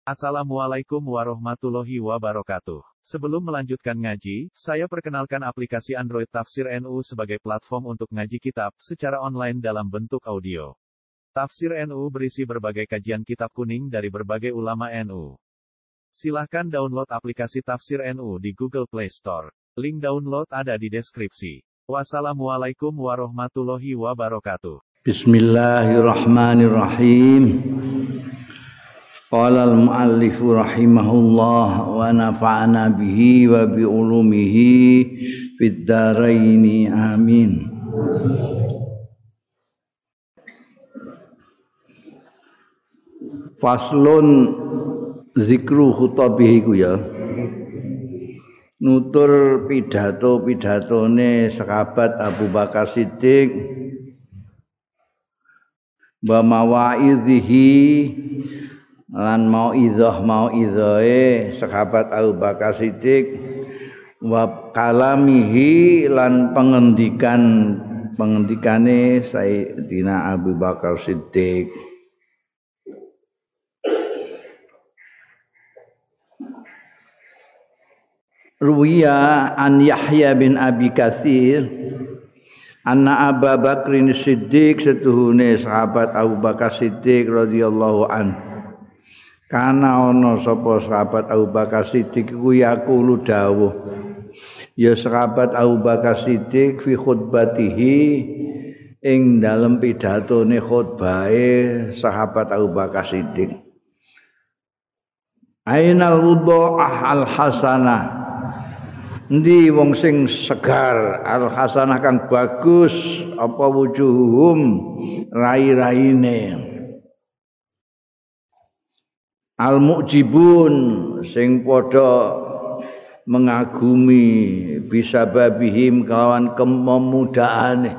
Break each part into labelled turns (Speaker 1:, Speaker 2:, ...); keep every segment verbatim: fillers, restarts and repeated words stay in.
Speaker 1: Assalamualaikum warahmatullahi wabarakatuh. Sebelum melanjutkan ngaji, saya perkenalkan aplikasi Android Tafsir N U sebagai platform untuk ngaji kitab secara online dalam bentuk audio. Tafsir N U berisi berbagai kajian kitab kuning dari berbagai ulama N U. Silahkan download aplikasi Tafsir N U di Google Play Store. Link download ada di deskripsi. Wassalamualaikum warahmatullahi wabarakatuh.
Speaker 2: Bismillahirrahmanirrahim. Qala al-muallif rahimahullah wa nafa'ana bihi wa bi ulumihi fid dharain amin. Faslun zikru khutabihi ku ya. Nutur pidato-pidatone sahabat Abu Bakar Siddiq wa mawaidhihi lan mauizah mauizahe sahabat Abu Bakar Siddiq wa kalamihi lan pengendikan pengendikane Sayyidina Abu Bakar Siddiq. Ruwiya an Yahya bin Abi Katsir anna Abu Bakar Siddiq setuhune sahabat Abu Bakar Siddiq radhiyallahu anhu kana ana sapa sahabat Abu Bakar Siddiq iku yaqulu dawuh ya sahabat Abu Bakar Siddiq fi khutbatihi ing dalem pidatone khutbahe sahabat Abu Bakar Siddiq ainal wudha'ah al hasanah endi wong sing segar al hasanah kang bagus apa wujuhum rai-raine al-mu'jibun sing padha mengagumi bisa babihim kelawan kememudaane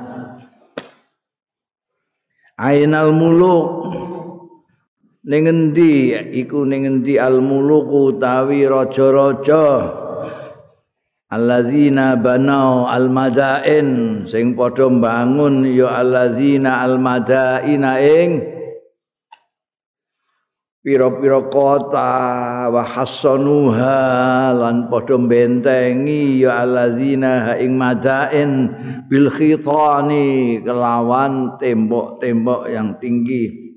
Speaker 2: ainal muluk ning endi iku ning endi al-muluk utawi raja-raja alladzina banau al-madain sing padha mbangun ya alladzina al-madaina ing pira-pira kota wa hasanuha lan padha bentengi ya alladzina ing madain bil khitani kelawan tembok-tembok yang tinggi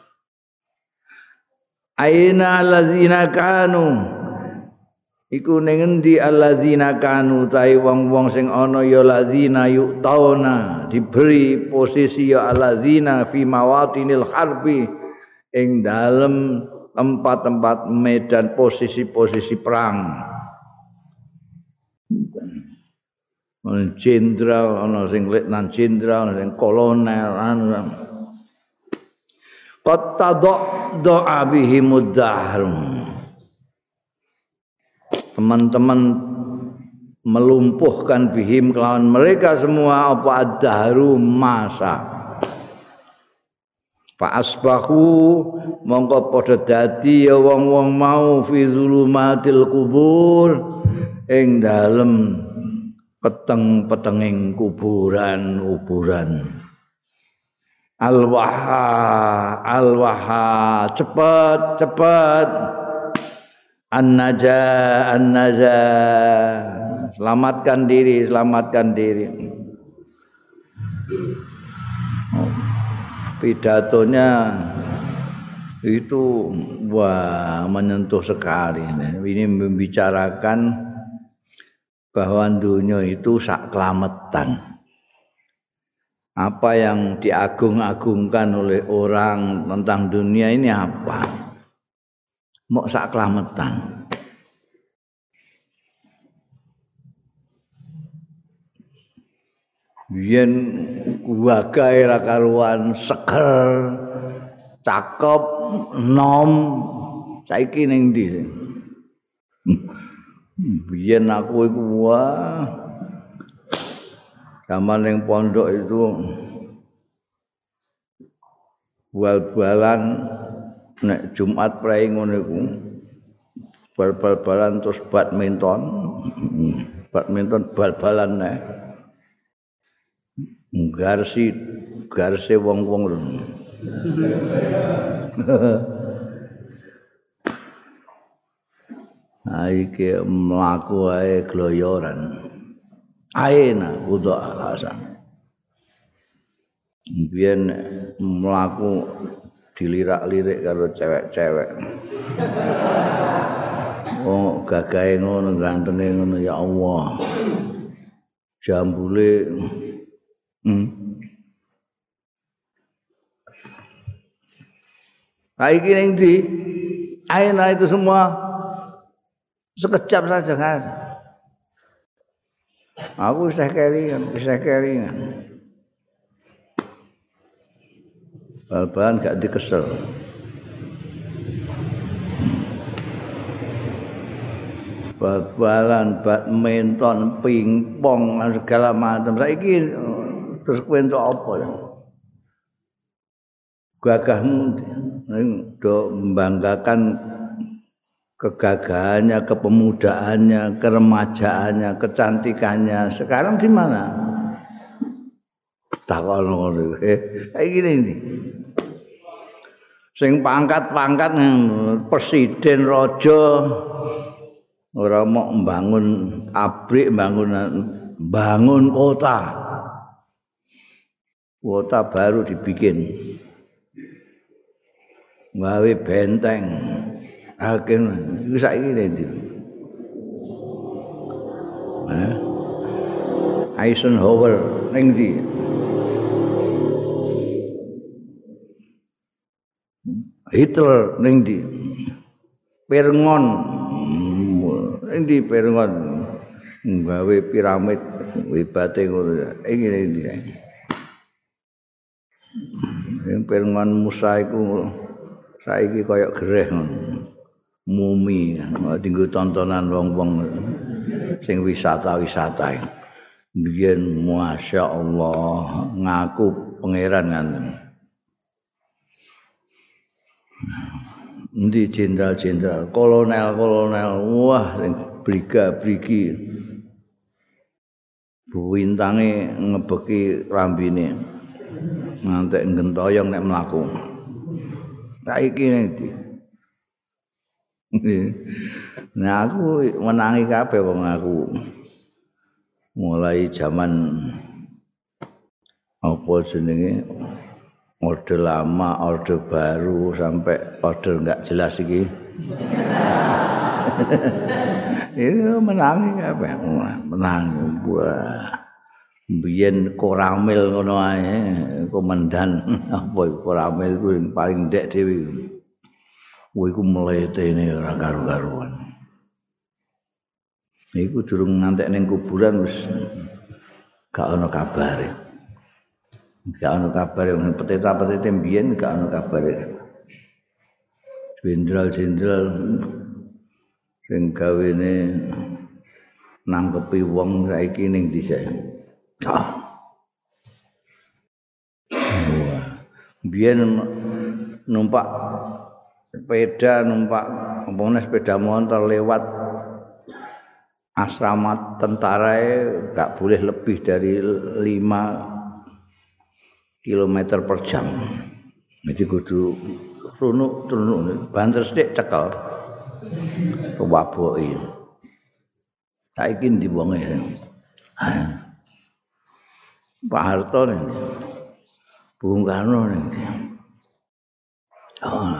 Speaker 2: aina alladzina kanu iku ning endi alladzina kanu tai wong-wong sing ana ya alladzina yu'tauna diberi posisi ya alladzina fi mawatinil harbi ing dalem tempat-tempat medan posisi-posisi perang. Ana jenderal, ana sing letnan jenderal, ana sing kolonel, ana. Qad tadha bihimud dahr. Teman-teman melumpuhkan bihim kelawan mereka semua apa ad-dahru masa. Fa asbahu mongko padha dadi ya wong-wong mau fi zulumatil kubur ing dalem peteng-petenging kuburan-kuburan alwaha alwaha cepet cepet an-naja an-naja selamatkan diri selamatkan diri. Pidatonya itu wah menyentuh sekali. Ini membicarakan bahwa dunia itu sak kelametan. Apa yang diagung-agungkan oleh orang tentang dunia ini apa? Mau sak kelametan. Yen wagae ra karuan seger cakep nom saiki ning ndi biyen aku iku wah zaman ning pondok itu bal-balan nek Jumat prei ngono iku bal-balan terus badminton badminton bal-balan nek garsi garse wong-wong Ha iki mlaku ae gloyoran. Aena kudu alasan. Biyen mlaku dilirak-lirik karo cewek-cewek. Oh, gagahe ngono, gantenge ngono ya Allah. Jambule hmm. Saiki ning ndi? Aena itu semua sekejap saja kan. Aku isih kelingan, isih kelingan. Bal-balan gak dikesel. Bal-balan, badminton, pingpong, segala macam. Saiki terus kowe entuk apa ya? Gagahmu do membanggakan kegagahannya, kepemudaannya, keremajaannya, kecantikannya. Sekarang di mana? Takon ngono. Eh, saiki iki. Sing pangkat-pangkat presiden, raja ora mau membangun pabrik, bangun bangun kota. Kota baru dibikin. Gawe benteng. Hakim iki saiki ndi? Eh? Eisenhower ning ndi? Hitler ning ndi? Pirngon. Ning ndi Pirngon? Gawe piramid hebate ngono. Iki ning ndi? Yang Pirngon Musa iku saiki kaya gereh ngono. Mumi tinggu tontonan wong-wong sing wisata-wisata. Biyen Masya Allah ngaku pangeran ngoten. Endi jenderal-jenderal, kolonel-kolonel, wah sing briga-brigi. Buwintange ngebeki rambine. Ngantek gentoyong nek mlaku. Saiki ndi? Nah aku menangi kabeh wong aku. Mulai zaman apa jenenge orde lama, orde baru sampai orde enggak jelas iki. Itu menangi kabeh, menang. Wah. Biyen Koramil ngono ae, komandan apa Koramil ku paling ndek dhewe. Kowe iku mletene ora karo-karuan. Iku durung ngantek ning kuburan wis gak ana kabare. Gak ana kabare wong peteta-petete mbiyen gak ana kabare. Jenderal-jenderal sing gawene nangkepi wong saiki ning ndi sae. Ah. Wah. Biyen numpak sepeda numpak umpamane sepeda motor lewat asrama tentara gak boleh lebih dari lima kilometer per jam. Jadi kudu runuk-runuk banter sithik cekel. Kewaboki. Saiki ndi wonge. Pak Harto nih. Bung Karno nih. Oh.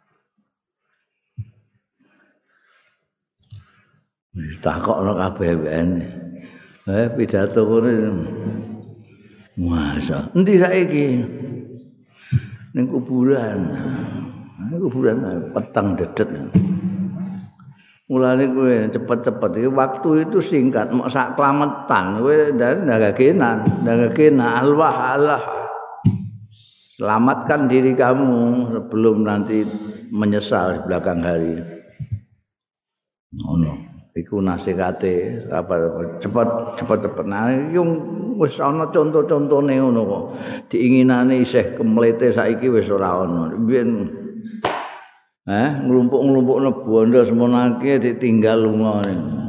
Speaker 2: Takokno kabeh wene. Eh pidato kono. Masa endi saiki? Ning kuburan. Ning kuburan peteng dedet. Mulane kowe cepet-cepet iki waktu itu singkat mok sak klametan kowe ndagakenan, ndagakenan Allah Allah. Selamatkan diri kamu sebelum nanti menyesal di belakang hari. Ngono. Iku nasikate apa cepet cepet cepet nah iki wis ana conto-contone ngono kok diinginane isih kemlete saiki wis ora ana biyen eh nglumpuk-nglumpukno bondo semonake ditinggal lunga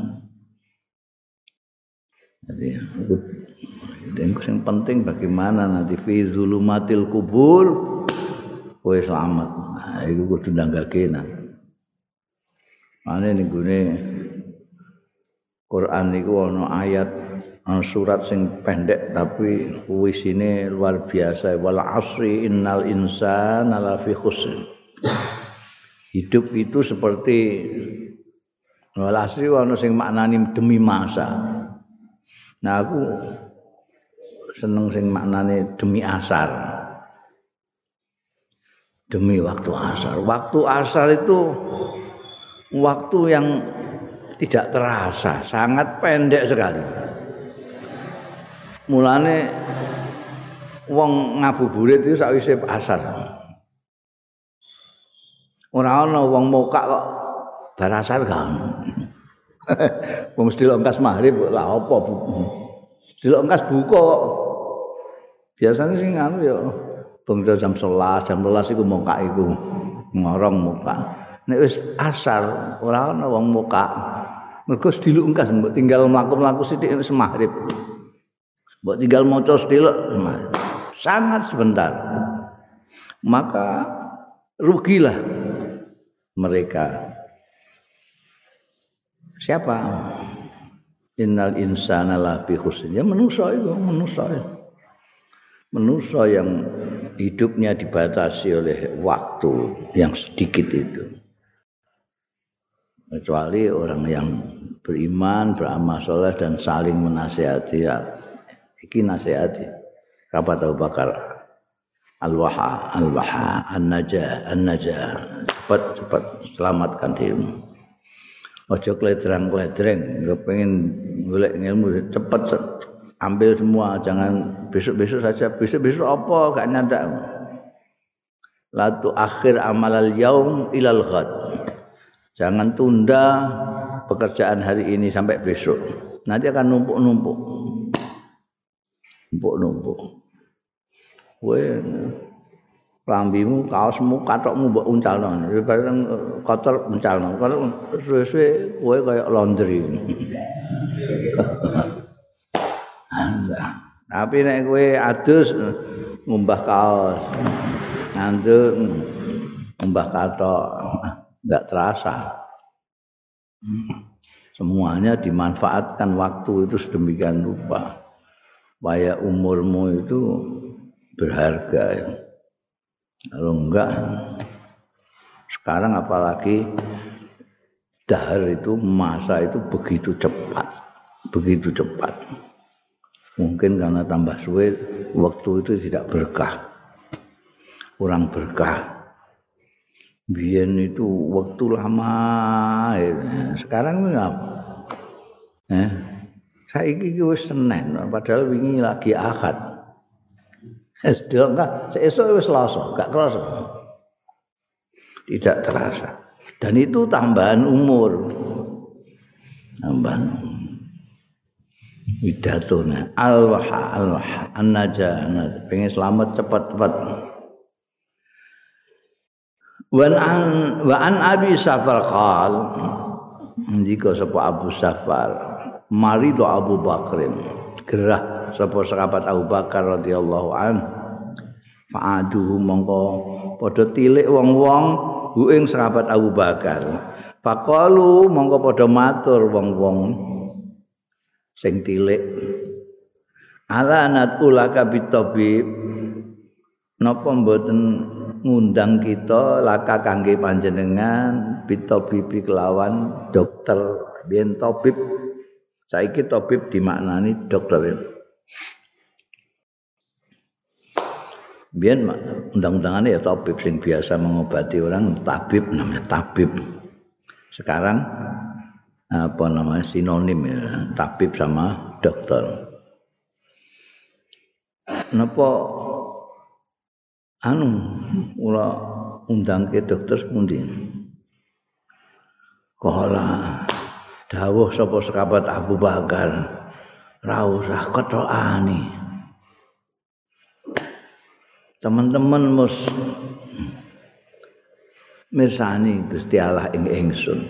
Speaker 2: jadi itu yang penting bagaimana nanti fi zulumatil kubur kowe selamat nah iku kudu ndanggakenan Ane ning gone Quran niku ana ayat ana surat sing pendek tapi isine luar biasa. Wal asri innal insana lafi khusr. Hidup itu seperti wal asri ana sing maknani demi masa. Nah aku seneng sing maknane demi asar. Demi waktu asar. Waktu asar itu waktu yang tidak terasa, sangat pendek sekali. Mulane wong ngabuburit itu sakwise asar. Ora ana wong mokak kok bar asar kan. Wong mesti longkas maghrib lha apa bu. Dilongkas buka kok. Biasane sing anu ya bengkel jam sebelas, jam sebelas iku mokak iku. Ngorong mokak. Nek wis asar ora ana wong mokak. Mergo dilungkas mbok tinggal mlaku-mlaku sithik wis maghrib. Mbok tinggal maca sithik sangat sebentar. Maka rugilah mereka. Siapa? Innal insana lafi khusr. Ya manusa itu, manusa. Manusa yang hidupnya dibatasi oleh waktu yang sedikit itu. Kecuali orang yang beriman, beramal soleh dan saling menasihati. Ya, iki nasihati. Kabat Abu Bakar, al-waha, al-waha, an-najah, an-najah. Cepat, cepat selamatkan dirimu. Ojo kledreng-kledreng, kepengin golek ilmu cepat ambil semua, jangan besok-besok saja. Besok-besok apa gak nyandak. La tu akhir amalal yaum ilal ghad. Jangan tunda pekerjaan hari ini sampai besok. Nanti akan numpuk-numpuk. Numpuk-numpuk. Kowe lambimu, kaosmu, katokmu mbok uncalno. Bareng kotor uncalno. Kalau suwe-suwe kowe kaya laundry. Tapi nek kowe adus ngumbah kaos, nganduk ngumbah katok. Enggak terasa. Semuanya dimanfaatkan waktu itu sedemikian rupa. Supaya umurmu itu berharga. Kalau enggak, sekarang apalagi dahar itu, masa itu begitu cepat. Begitu cepat. Mungkin karena tambah suwe, waktu itu tidak berkah. Kurang berkah. Biyen itu waktu lama, sekarang ngapa? Eh, saiki iki wis Senin, padahal wingi lagi Ahad. Sedok enggak, sesuk wis Selasa, enggak kerasa. Tidak terasa. Dan itu tambahan umur. Tambahan widatuna al-waha al-waha an-najah, pengen selamat cepat-cepat. Wan an wa an Abi Safar qal ndika sapa Abu Safar mari do Abu Bakrin gerah sapa sahabat Abu Bakar radhiyallahu an fa'aduhu mongko padha tilik wong-wong hu ing sahabat Abu Bakar faqalu mongko padha matur wong-wong sing tilik ala natulaka bitabib napa mboten ngundang kita laka kangge panjenengan bitabibi kelawan dokter biyen tabib saiki tabib dimaknani dokter biyen undang-undangane ya tabib sing biasa mengobati orang tabib namanya tabib sekarang apa namanya sinonim ya tabib sama dokter napa anu ora undang ke dokter pundi kala dawuh sapa sahabat Abu Bakar ra usah ketokane teman-teman mus mirsani Gusti Allah ing ingsun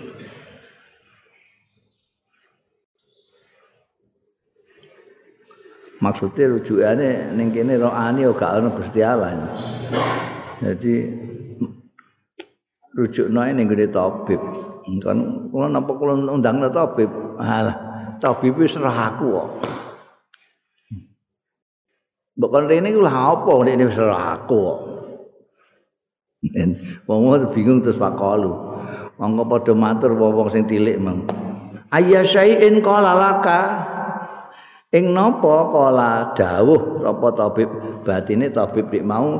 Speaker 2: maksudnya rujukane ning kene rohani kok gak ana Gusti Allah. Jadi rujukno ning gone tabib. Kan kula napa kula undang tabib. Alah, tabib wis serah aku kok. Mbok kon rene ku lha apa rene wis serah aku kok. Wong bingung terus pakalu. Monggo padha matur wong sing tilik mang. Ayya syai'in qala laka. Ing napa kala dawuh sapa tabib batine tabib nek mau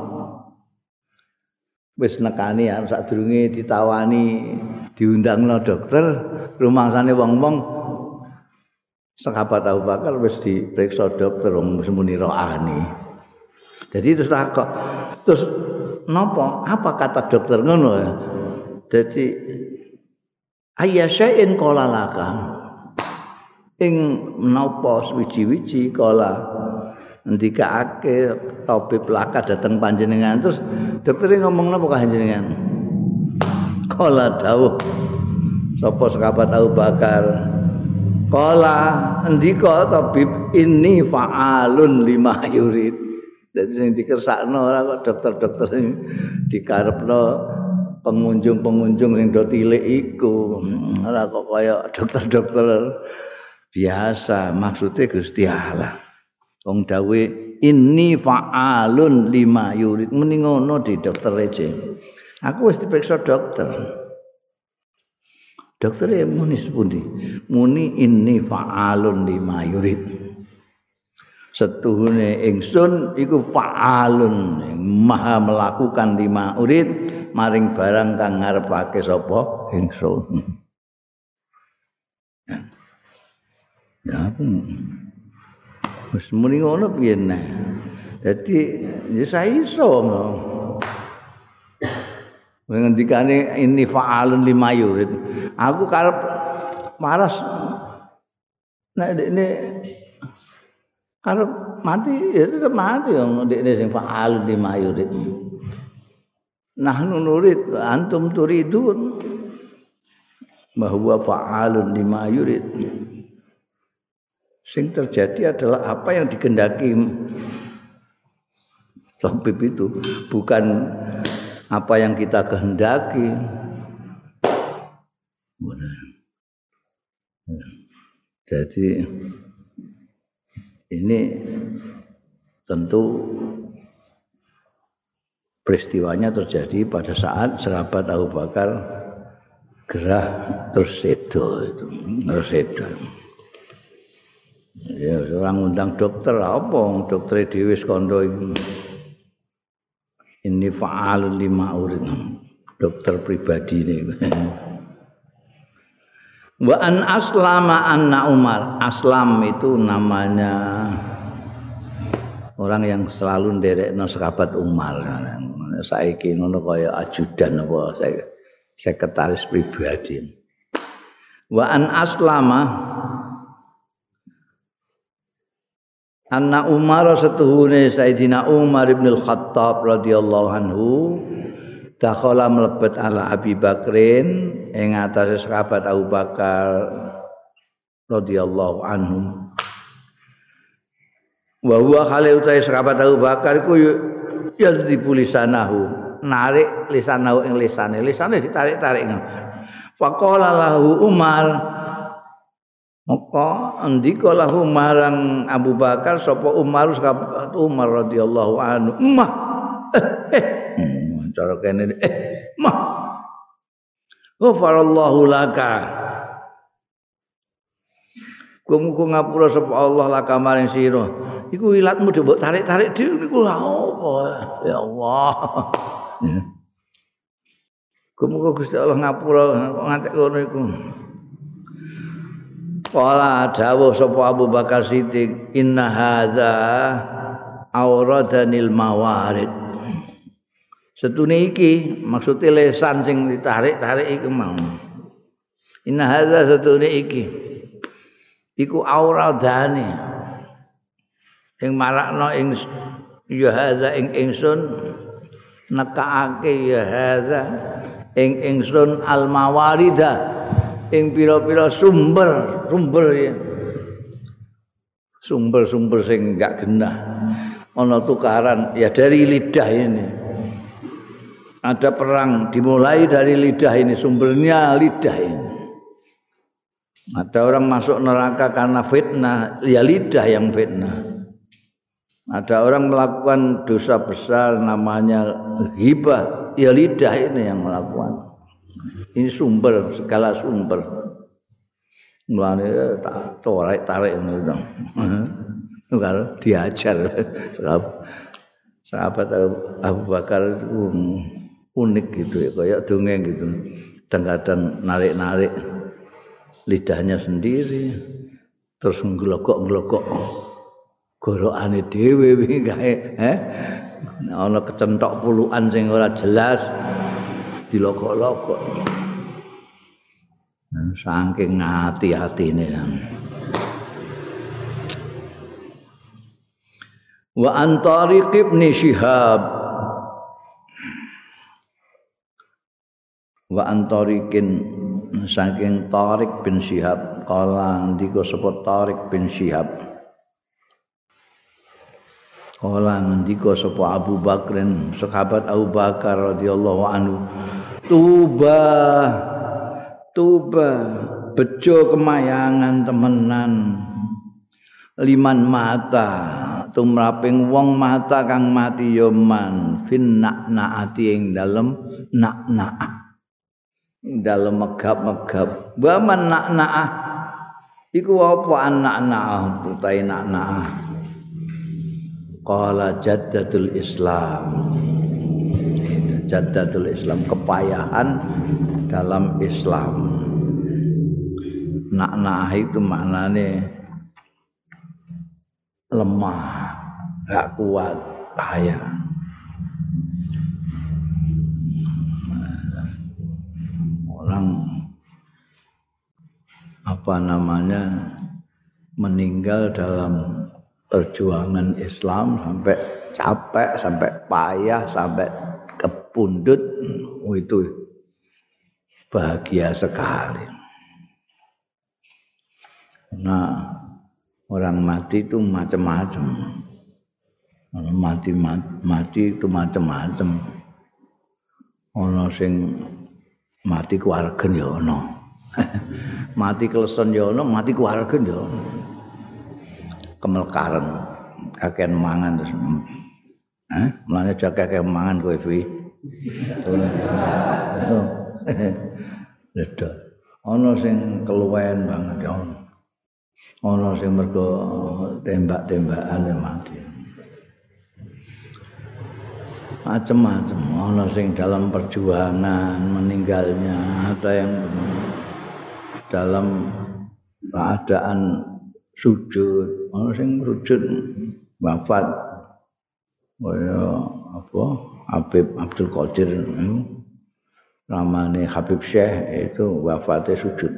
Speaker 2: wis nekani ya sadurunge ditawani diundangno dokter rumangsane wong-wong sahabat Abu Bakar wis diperiksa dokter wong semuni rohani. Jadi terus takok terus napa apa kata dokter ngono ya. Dadi ayya syai'in qala laka ing menapa suwiji-wiji kala ndikake tabib laka dateng panjenengan terus dokter ngomong napa panjenengan kala dawuh sapa sahabat Abu Bakar kala ndika tabib ini fa'alun lima yurid dadi sing dikersakno ora kok dokter-dokter sing dikarepno pengunjung-pengunjung sing do tilik iku ora kok kaya dokter-dokter biasa maksudnya Gusti Allah. Wong dawe ini fa'alun lima yurid muni ngono di dokter aja. Aku wis diperiksa dokter. Dokter e muni sepundi? Muni ini fa'alun lima yurid. Setuhune ingsun iku fa'alun maha melakukan lima urid maring barang kang ngarepake sapa ingsun. Ya aku wis muni ngono piye nah. Dadi ya saiso ngono. Ngendikane ini fa'alun lima yurid. Aku karep maras nek dekne karep mati ya tetep mati wong dekne sing fa'alun lima yurid. Nahnu nurid antum turidun bahwa fa'alun lima yurid. Sing terjadi adalah apa yang dikehendaki tabib itu bukan apa yang kita kehendaki. Jadi ini tentu peristiwanya terjadi pada saat sahabat Abu Bakar gerah terus sedo itu terus sedo. Ya orang undang dokter apa dokter dhewe wis kandha iki. Ini fa'alun lima urid. Dokter pribadi ini. Wa an aslama anna Umar. Aslam itu namanya orang yang selalu nderekno sahabat Umar. Saiki ngono kaya ajudan apa sekretaris pribadi. Wa an aslama anna Umar setuhune Sayyidina Umar ibn al-Khattab radhiyallahu anhu dakhala mlebet ala Abi Bakrin ing atase sahabat Abu Bakar radhiyallahu anhu wa huwa khali utahe sahabat Abu Bakar iku yadzibu lisanahu narik lisanahu ing lisane lisane ditarik-tarik faqala lahu Umar maka andika lahu marang Abu Bakar sapa Umar sahabat Umar radhiyallahu anhu mah eh, eh. Hmm, cara kene eh mah ghafarallahu laka muga ngapura sapa Allah laka maring sira iku ilatmu mbok tarik-tarik dhewe niku lha apa ya Allah muga Gusti Allah ngapura kok ngantek ngono iku. Qala dawuh sapa Abu Bakar Siddiq inna hadza auradanil mawarid. Setune iki maksude lesan sing ditarik-tarik iku mau. Inna hadza setune iki iku auradane ing marakno ing ya hadza ing ingsun nekaake ya hadza ing ingsun al mawarida ing pira-pira sumber sumber ya sumber-sumber sing enggak genah ana tukaran ya dari lidah ini ada perang dimulai dari lidah ini, sumbernya lidah ini. Ada orang masuk neraka karena fitnah, ya lidah yang fitnah. Ada orang melakukan dosa besar namanya ghibah, ya lidah ini yang melakukan. Ini sumber, segala sumber. Mulane tak tarik-tarik ngono. Kalau diajar sahabat Abu Bakar itu unik gitu ya, kayak dongeng gitu. Kadang-kadang narik-narik lidahnya sendiri, terus nglogok-nglogok gorokane dhewe wingi kae, eh. Ana kecentok puluhan sing ora jelas dilogok-logok. Saking hati-hatine. Wa an Tariq ibn Syihab wa antarikin saking Tariq bin Syihab kala ndika sapa Tariq bin Syihab kala ndika sapa Abu Bakrin sahabat Abu Bakar radhiyallahu anhu tuba tuba bejo kemayangan temenan liman mata tumraping wong mata kang mati ya man fin naati ing dalem nak-nak dalam megap-megap wa man nak-nak iku apa anak-nak putai nak-nak qala jaddatul Islam jaddatul Islam kepayahan dalam Islam. Nak-nak itu maknane lemah, gak kuat, payah. Orang apa namanya meninggal dalam perjuangan Islam sampai capek, sampai payah, sampai kepundut, oh itu bahagia sekali. Nah, orang mati itu macam-macam. Orang mati mati itu macam-macam. Ono sing mati keluargen ya ono. Mati kelesen ya ono, mati keluargen ya ono. Kemelkaran, kakean mangan terus. Hah? Mulane aja kakean mangan kowe iki. Lha ono sing keluwen banget ya ono. Ono sing mergo tembak-tembakan ya mati. Macam-macam, ono sing dalam perjuangan meninggalnya, ada yang dalam keadaan sujud, ono sing sujud wafat. Kaya apa? Habib Abdul Qadir namanya Habib Syekh itu wafatnya sujud.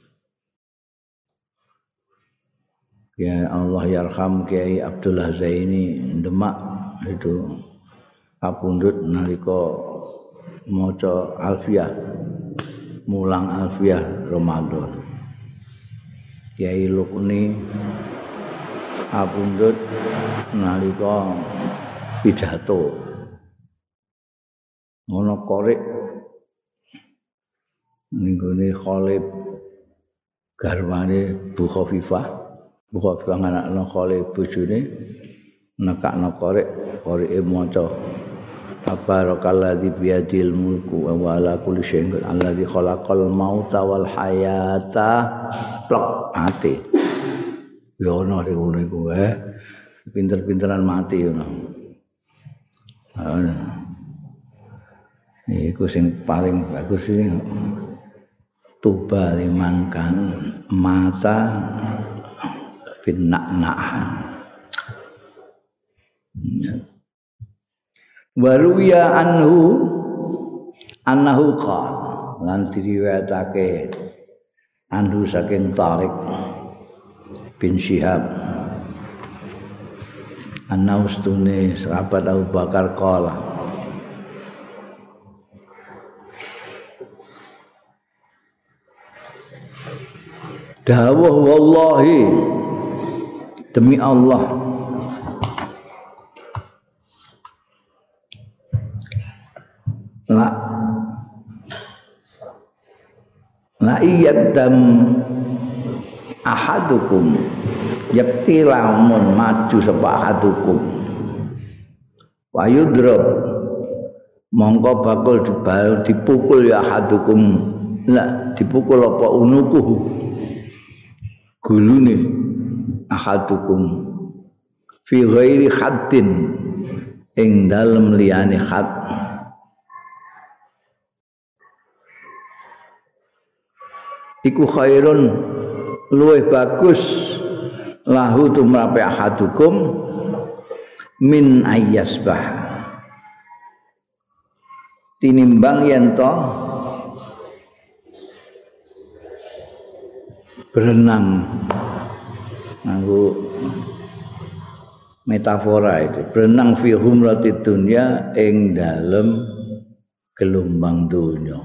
Speaker 2: Ya Allah yarham Kiai Abdullah Zaini Demak itu kapundhut nalika maca Alfiyah mulang Alfiyah Ramadan. Kiai Lukni kapundhut nalika pidato. Ono korek ninggone Khalib garwane Bu Khofifah buka panganakno Khalid bojone nekakno korek koreke maca tabarakalladzi biyadil mulku wa ala kulli syai'in alladzi khalaqal mauta wal hayata plek mati yo ono sing ngono iku eh pinter-pinteran mati ngono iku sing paling bagus iki tuba liman kan mata finnak-nak waruya anhu annahu qala lan diriwayatake anhu saking Tariq bin Syihab annahu stune sahabat Abu Bakar qala dawuh wallahi demi Allah la iyadam ahadukum yakti lamun maju sapa ahadukum wa yudrob mongko bakul dibal dipukul ya ahadukum lah dipukul apa unukuhu gulune ahadukum fi ghairi haddin ing dalem liyane had iku khairun luwih bagus lahu tumrape ahadukum min ayyasbah tinimbang yen to berenang nganggo metafora itu berenang fi humratid dunya ing dalem gelombang dunya.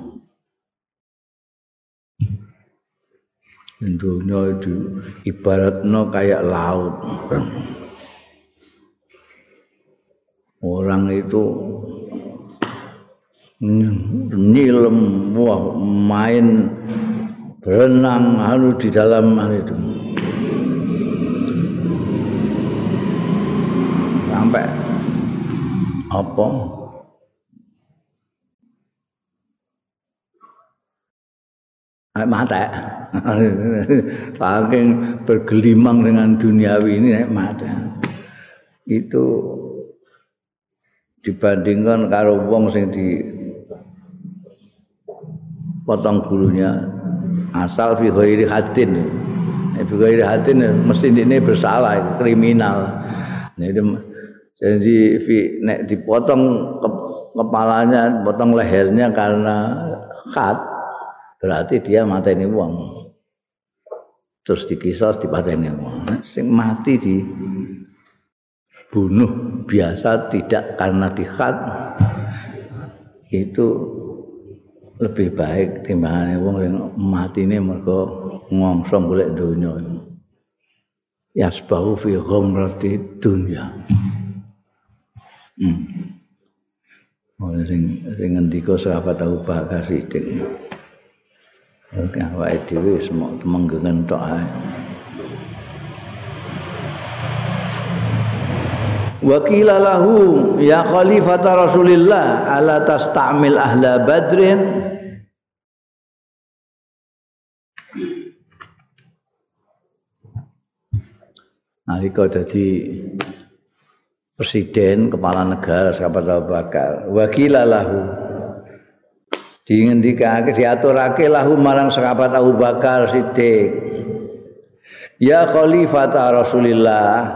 Speaker 2: Dunya itu ibaratnya kayak laut. Orang itu nyilam, wah main berenang harus di dalam itu. Sampai apa? Mata, saking bergelimang dengan duniawi ini mata. Itu dibandingkan karo wong sing di potong bulunya asal fi ghairi hadin. Fi ghairi hadin mesti ini bersalah, kriminal. Jadi fi nek dipotong kepalanya, potong lehernya karena khat berarti dia mateni wong. Terus dikisos dipateni wong. Sing mati dibunuh biasa tidak karena dikhat itu lebih baik timbangane wong sing matine mergo ngongsong golek donya. Yasbahu fi ghamrati dunya. Hmm. Ora sing sing ngendika sahabat Abu Bakar Siddiq. Oke, awake dhewe semua temenggengen tok ae. Wa qila lahu ya khalifata Rasulillah ala tastamil ahla badrin nalika dadi presiden kepala negara sahabat Abu Bakar wa qila lahu dingendikake diaturake lahu marang sahabat Abu Bakar Siddiq ya khalifata Rasulillah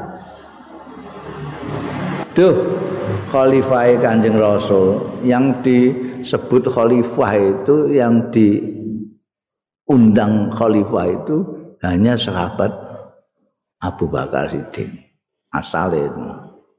Speaker 2: duh khalifah Kanjeng Rasul yang disebut khalifah itu yang diundang khalifah itu hanya sahabat Abu Bakar Siddiq asalnya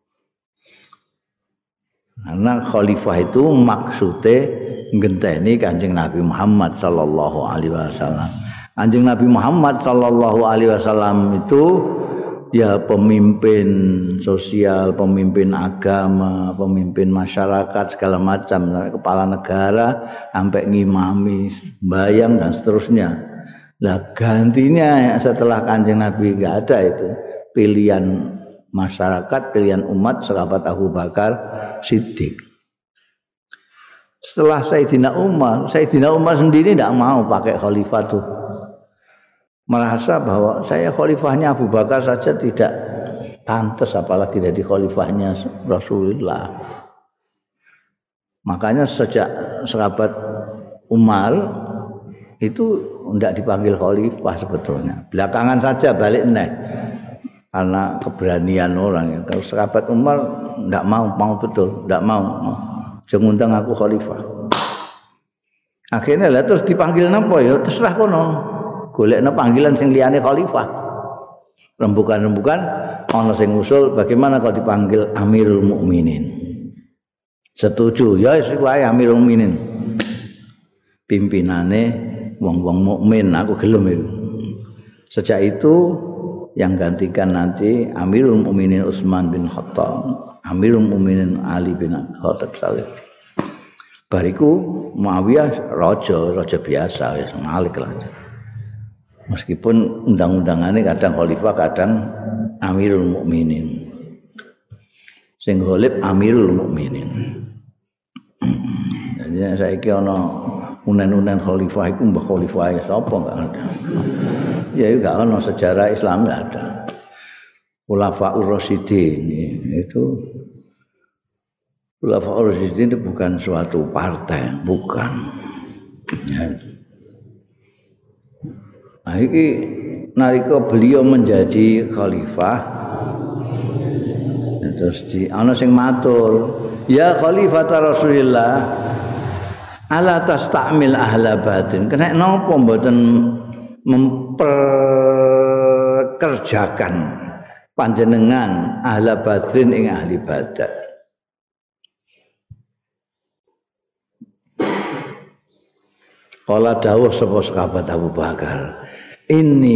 Speaker 2: karena khalifah itu maksudnya ngenteni Kanjeng Nabi Muhammad sallallahu alaihi wasallam. Kanjeng Nabi Muhammad sallallahu alaihi wasallam itu ya pemimpin sosial, pemimpin agama, pemimpin masyarakat segala macam, kepala negara sampai ngimami, bayang dan seterusnya. Lah gantinya setelah Kanjeng Nabi enggak ada itu pilihan masyarakat, pilihan umat sahabat Abu Bakar Siddiq. Setelah Sayyidina Umar, Sayyidina Umar sendiri tidak mau pakai khalifah tuh. Merasa bahwa saya khalifahnya Abu Bakar saja tidak pantas apalagi jadi khalifahnya Rasulullah. Makanya sejak sahabat Umar itu tidak dipanggil khalifah sebetulnya. Belakangan saja balik nih. Karena keberanian orang ya. Kalau sahabat Umar tidak mau, mau betul, tidak mau. Jangan undang aku khalifah. Akhirnya lah terus dipanggil napa ya terserah kono. Golekno panggilan sing liyane khalifah. Rembukan-rembukan ana sing usul bagaimana kalau dipanggil Amirul Mukminin. Setuju ya wis wae Amirul Mukminin. Pimpinane wong-wong mukmin aku gelem itu. Sejak itu yang gantikan nanti Amirul Mukminin Utsman bin Khattab, Amirul Mukminin Ali bin Abi Thalib. Bariku Muawiyah raja, raja biasa wis Malik lah. Meskipun undang-undangannya kadang khalifah, kadang Amirul Mukminin. Sing ghalib Amirul Mukminin. Jadi saiki ana unen-unen khalifah iku mbah khalifah sapa enggak ada. Ya itu enggak ana sejarah Islam enggak ada. Khulafaur Rasyidin itu Khulafaur Rasyidin itu bukan suatu partai, bukan. Ya. Nah, ini nalika beliau menjadi khalifah terus di ana sing matur, ya khalifah Rasulillah ala tastamil ahla batin. Kena napa mboten memperkerjakan panjenengan ahla badrin ing ahli badar. Kala dawuh sapa sahabat Abu Bakar, ini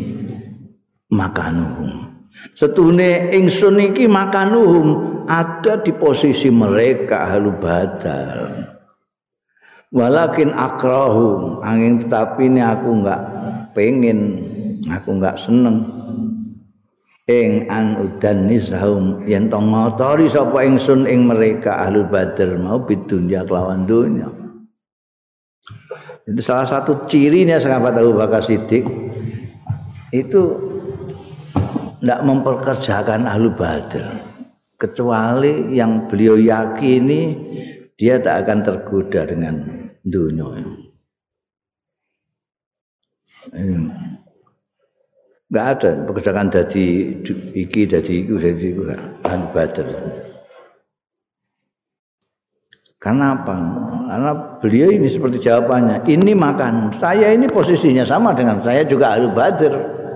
Speaker 2: makanuhum. Setune ingsun iki makanuhum ada di posisi mereka ahlu badar. Walakin akrahum angin tetapi ini aku enggak pengen, aku enggak seneng ing an udan nizahum yen to ngotori sapa ingsun ing mereka ahlu badar mau bidunya kelawan dunya. Itu salah satu cirinya sahabat Abu Bakar Siddiq itu tidak memperkerjakan ahlu badar kecuali yang beliau yakini dia tak akan tergoda dengan dunia. Enggak ada pekerjaan jadi iki jadi iku jadi iku ahlu badar. Karena apa? Karena beliau ini seperti jawabannya, ini makan. Saya ini posisinya sama dengan saya juga ahlu badar.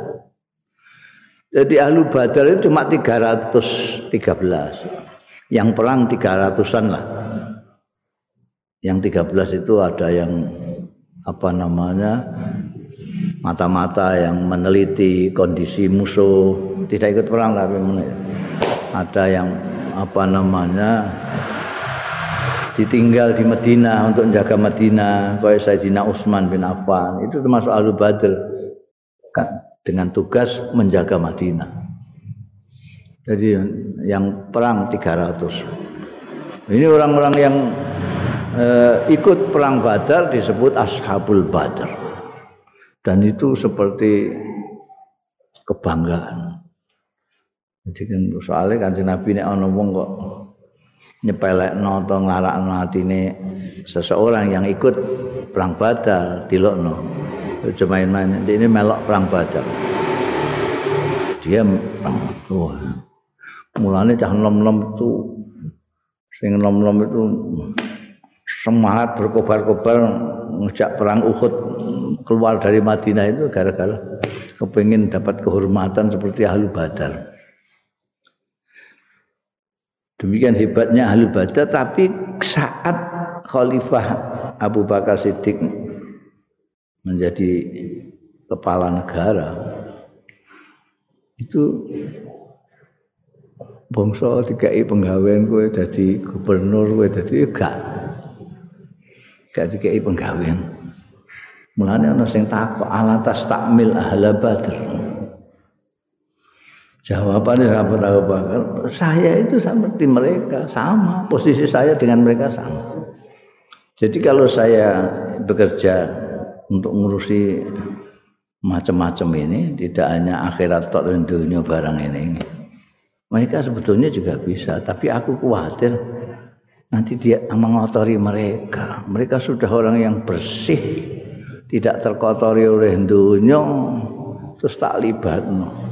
Speaker 2: Jadi ahlu badar itu cuma tiga ratus tiga belas. Yang perang tiga ratusan lah. Yang tiga belas itu ada yang apa namanya? Mata-mata yang meneliti kondisi musuh, tidak ikut perang tapi ada yang apa namanya? Ditinggal di Madinah untuk menjaga Madinah, kayak Sayyidina Utsman bin Affan itu termasuk ahlu badar dengan tugas menjaga Madinah. Jadi yang perang tiga ratus. Ini orang-orang yang eh, ikut perang Badar disebut Ashabul Badar. Dan itu seperti kebanggaan. Jadi kan soalnya Kanjeng Nabi nek ana wong kok nyepelekno atau nglarakno atine seseorang yang ikut perang Badar dilokno. Aja main-main, ini melok perang Badar. Dia oh, mulane cah nom-nom itu sing nom-nom itu semangat berkobar-kobar ngejak perang Uhud keluar dari Madinah itu gara-gara kepengin dapat kehormatan seperti ahlu Badar. Demikian hebatnya ahlu Badar, tapi saat Khalifah Abu Bakar Siddiq menjadi kepala negara itu bangsa dikai penggawean kowe dadi gubernur kowe dadi gak gak dikai penggawean. Mulane ana sing takok alatas takmil ahla Badr. Jawabannya sahabat Abu Bakar, saya itu seperti mereka, sama posisi saya dengan mereka sama. Jadi kalau saya bekerja untuk ngurusi macam-macam ini, tidak hanya akhirat tok dan dunia barang ini, mereka sebetulnya juga bisa. Tapi aku khawatir nanti dia mengotori mereka. Mereka sudah orang yang bersih, tidak terkotori oleh dunia, terus tak libatno.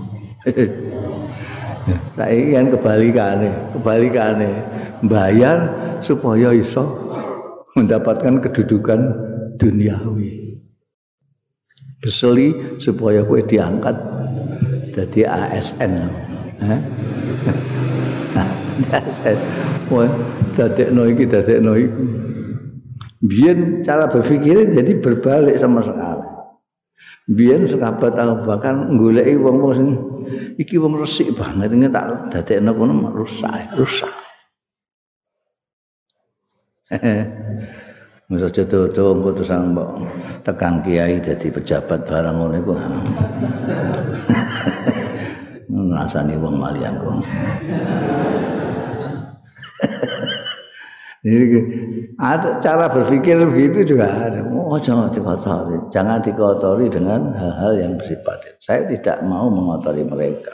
Speaker 2: Saiki kan kebalikane, kebalikane bayar supaya iso mendapatkan kedudukan duniawi. Beseli supaya kowe diangkat jadi A S N. Heh. Nah, A S N. Wah, dadekno iki, dadekno iku. Biyen cara berpikirnya jadi berbalik sama sekali. Biyen sahabat Abu Bakar goleki wong-wong sing iki wong resik banget ini tak dadekno kono rusak, rusak. Wis aja dodo engko terus mbok tekan kiai dadi pejabat barang ngono iku. Ngrasani wong malian kok. Jadi ada cara berpikir begitu juga ada. Oh, jangan dikotori, jangan dikotori dengan hal-hal yang bersifat. Saya tidak mau mengotori mereka.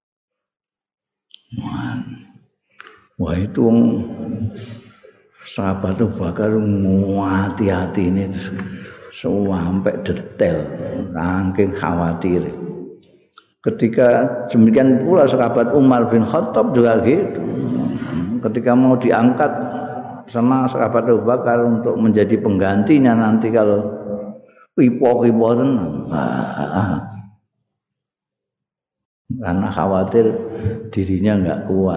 Speaker 2: Wah itu sahabat itu bakal hati-hati ini sampai detail, saking khawatir. Ketika demikian pula sahabat Umar bin Khattab juga gitu. Ketika mau diangkat sama sahabat Abu Bakar untuk menjadi penggantinya nanti kalau kipo-kipo tenang. Karena khawatir dirinya enggak kuat.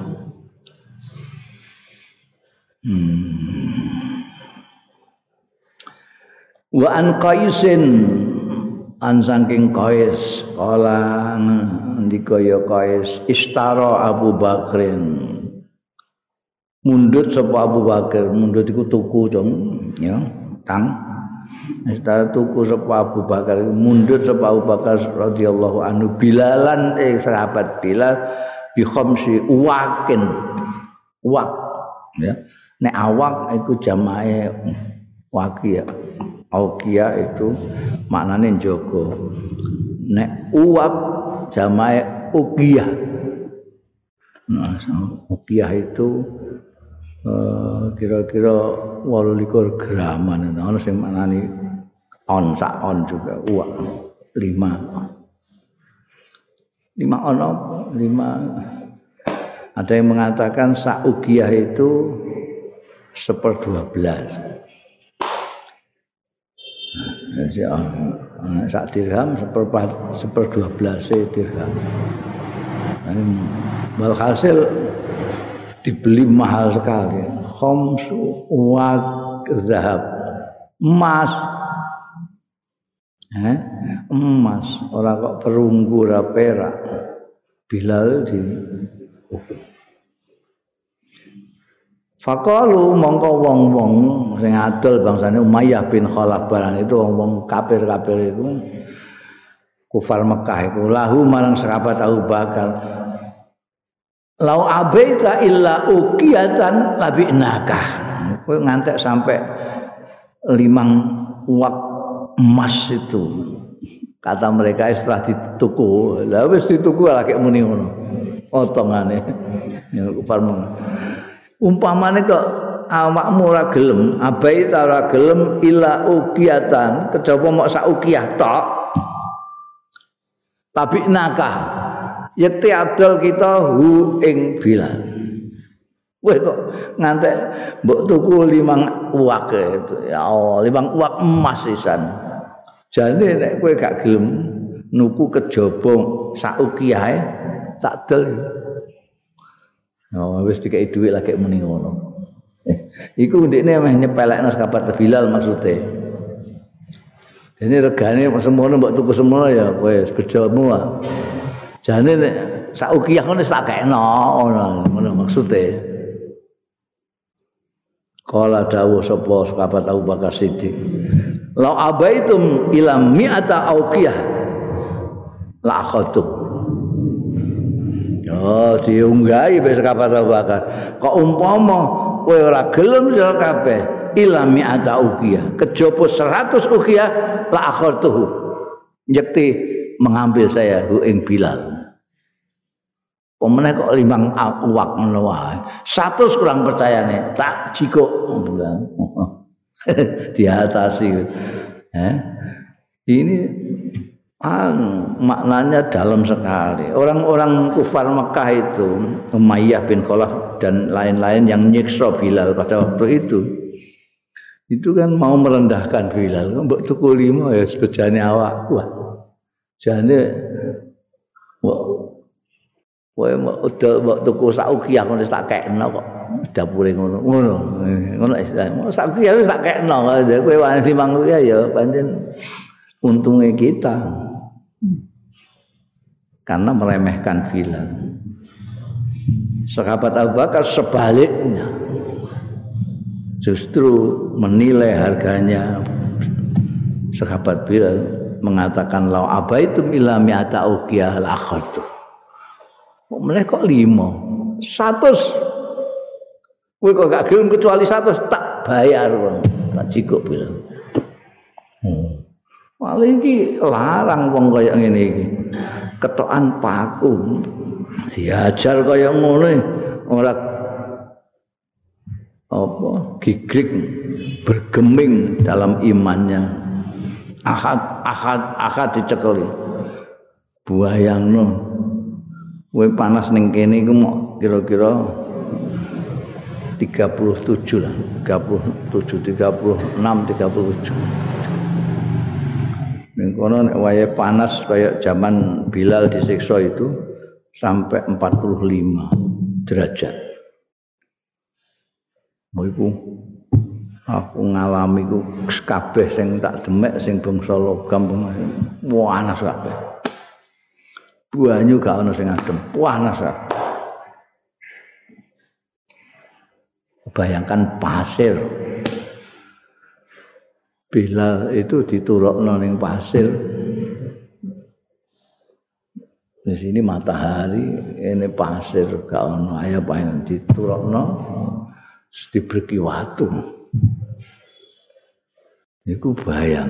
Speaker 2: Hmm. Wa an Qaisin an saking Qais kala ndika ya Qais istara Abu Bakrin mundut sapa Abu Bakar, mundut iku tuku dong, ya, tang. Istara tuku sapa Abu Bakar, mundut sapa Abu Bakar radhiyallahu anhu Bilalan eh sahabat Bilal bi khamsi uwakin. Uwak, ya. Nek awak iku jamae waqiya. Auqiya itu maknane njogo. Nek uwak jamae uqiyah. Nah, uqiyah itu Uh, kira-kira wolulikur graman ana sing maknani on sak on juga uang lima lima on apa lima ada yang mengatakan sak uqiyah itu seperdua belas jadi uh, sak dirham seperempat seperdua belas dirham walhasil dibeli mahal sekali. Khamsu wa zahab. Emas. Eh? Emas, ora kok perunggu ora perak. Bilal di Faqalu mongko wong-wong sing adol bangsane Umayyah bin Khalaf barang itu wong-wong kafir-kafir itu kufar Mekah itu lahu marang sahabat Abu Bakar. Lau abaita illa uqiyatan labinaka. Kowe ngantek sampai limang uak emas itu. Kata mereka setelah dituku, lah wis dituku lagi muni ngono. Otongane. Ya kufar. Umpamane kok awakmu ora gelem, abaita ora gelem illa uqiyatan, kejaba mok sak uqiyah tok. Labinaka. Yekti adol kita hu ing Bilal. Weh kok ngantek mbok tuku limang uak itu. Ya Allah, limang uak emas sisan. Jane nek kowe gak gelem nuku kejaba sak ukiyahe tak del. Oh wis dikeki dhuwit lagi muni ngono. Eh, iku ndekne meh nyepelekno sahabat Bilal maksude. Dene regane semono mbok tuku semono ya kowe kejamu ah. Jane nek sak ukiyah ngono sak kekno ngono ngono maksude. Kala dawuh sapa sahabat Abu Bakar Siddiq. La abaitum ila mi'ata auqiyah la khatuk. Oh diunggahi wis sahabat Abu Bakar. Kok umpama kowe ora gelem sira kabeh ila mi'ata auqiyah, kejaba seratus uqiyah la akhatuhu. Yekti mengambil saya hu ing Bilal. Pemenang kok limang uak ngono wae. seratus kurang percayane, tak jikok bilang. Diatasi. Eh? Ini anu maknanya dalam sekali. Orang-orang kufar Mekah itu, Umayyah bin Khalaf dan lain-lain yang nyiksa Bilal pada waktu itu. Itu kan mau merendahkan Bilal. Mbok tuku lima ya sebejane awak. Wah. Jane kowe mbok tuku sak ukiyah ngono tak kekno kok dapure ngono ngono ngono istilah sak ukiyah wis tak kekno kowe wani limang ukiyah ya pancen untunge kita karena meremehkan Bilal. Sahabat Abu Bakar sebaliknya justru menilai harganya. Sahabat Bilal mengatakan lau abaitum ila mi'ata uqiyah la akhadtu. Mereka kok lima seratus kowe kok gak gelem kecuali seratus tak bayar wong tak jikuk Bilal. Hmm. Wali iki larang wong kaya ngene iki. Ketokan paku diajar kaya ngono ora apa gigrik bergeming dalam imannya. Ahad ahad ahad dicekeli. Buayangno kowe panas ning kene iku mok kira-kira tiga puluh tujuh lah, tiga puluh tujuh, tiga puluh enam, tiga puluh tujuh. Ning kono nek wayahe panas kaya zaman Bilal disiksa itu sampai empat puluh lima derajat. Iku aku ngalami ku kabeh sing tak demek sing bangsa logam panas kabeh. Banyu gak ana sing adem, panas kabeh. Bayangkan pasir. Bilal itu diturukno ning pasir. Di sini matahari, ini pasir gak ono ayo paling diturukno dibreki watu. Iku bayang.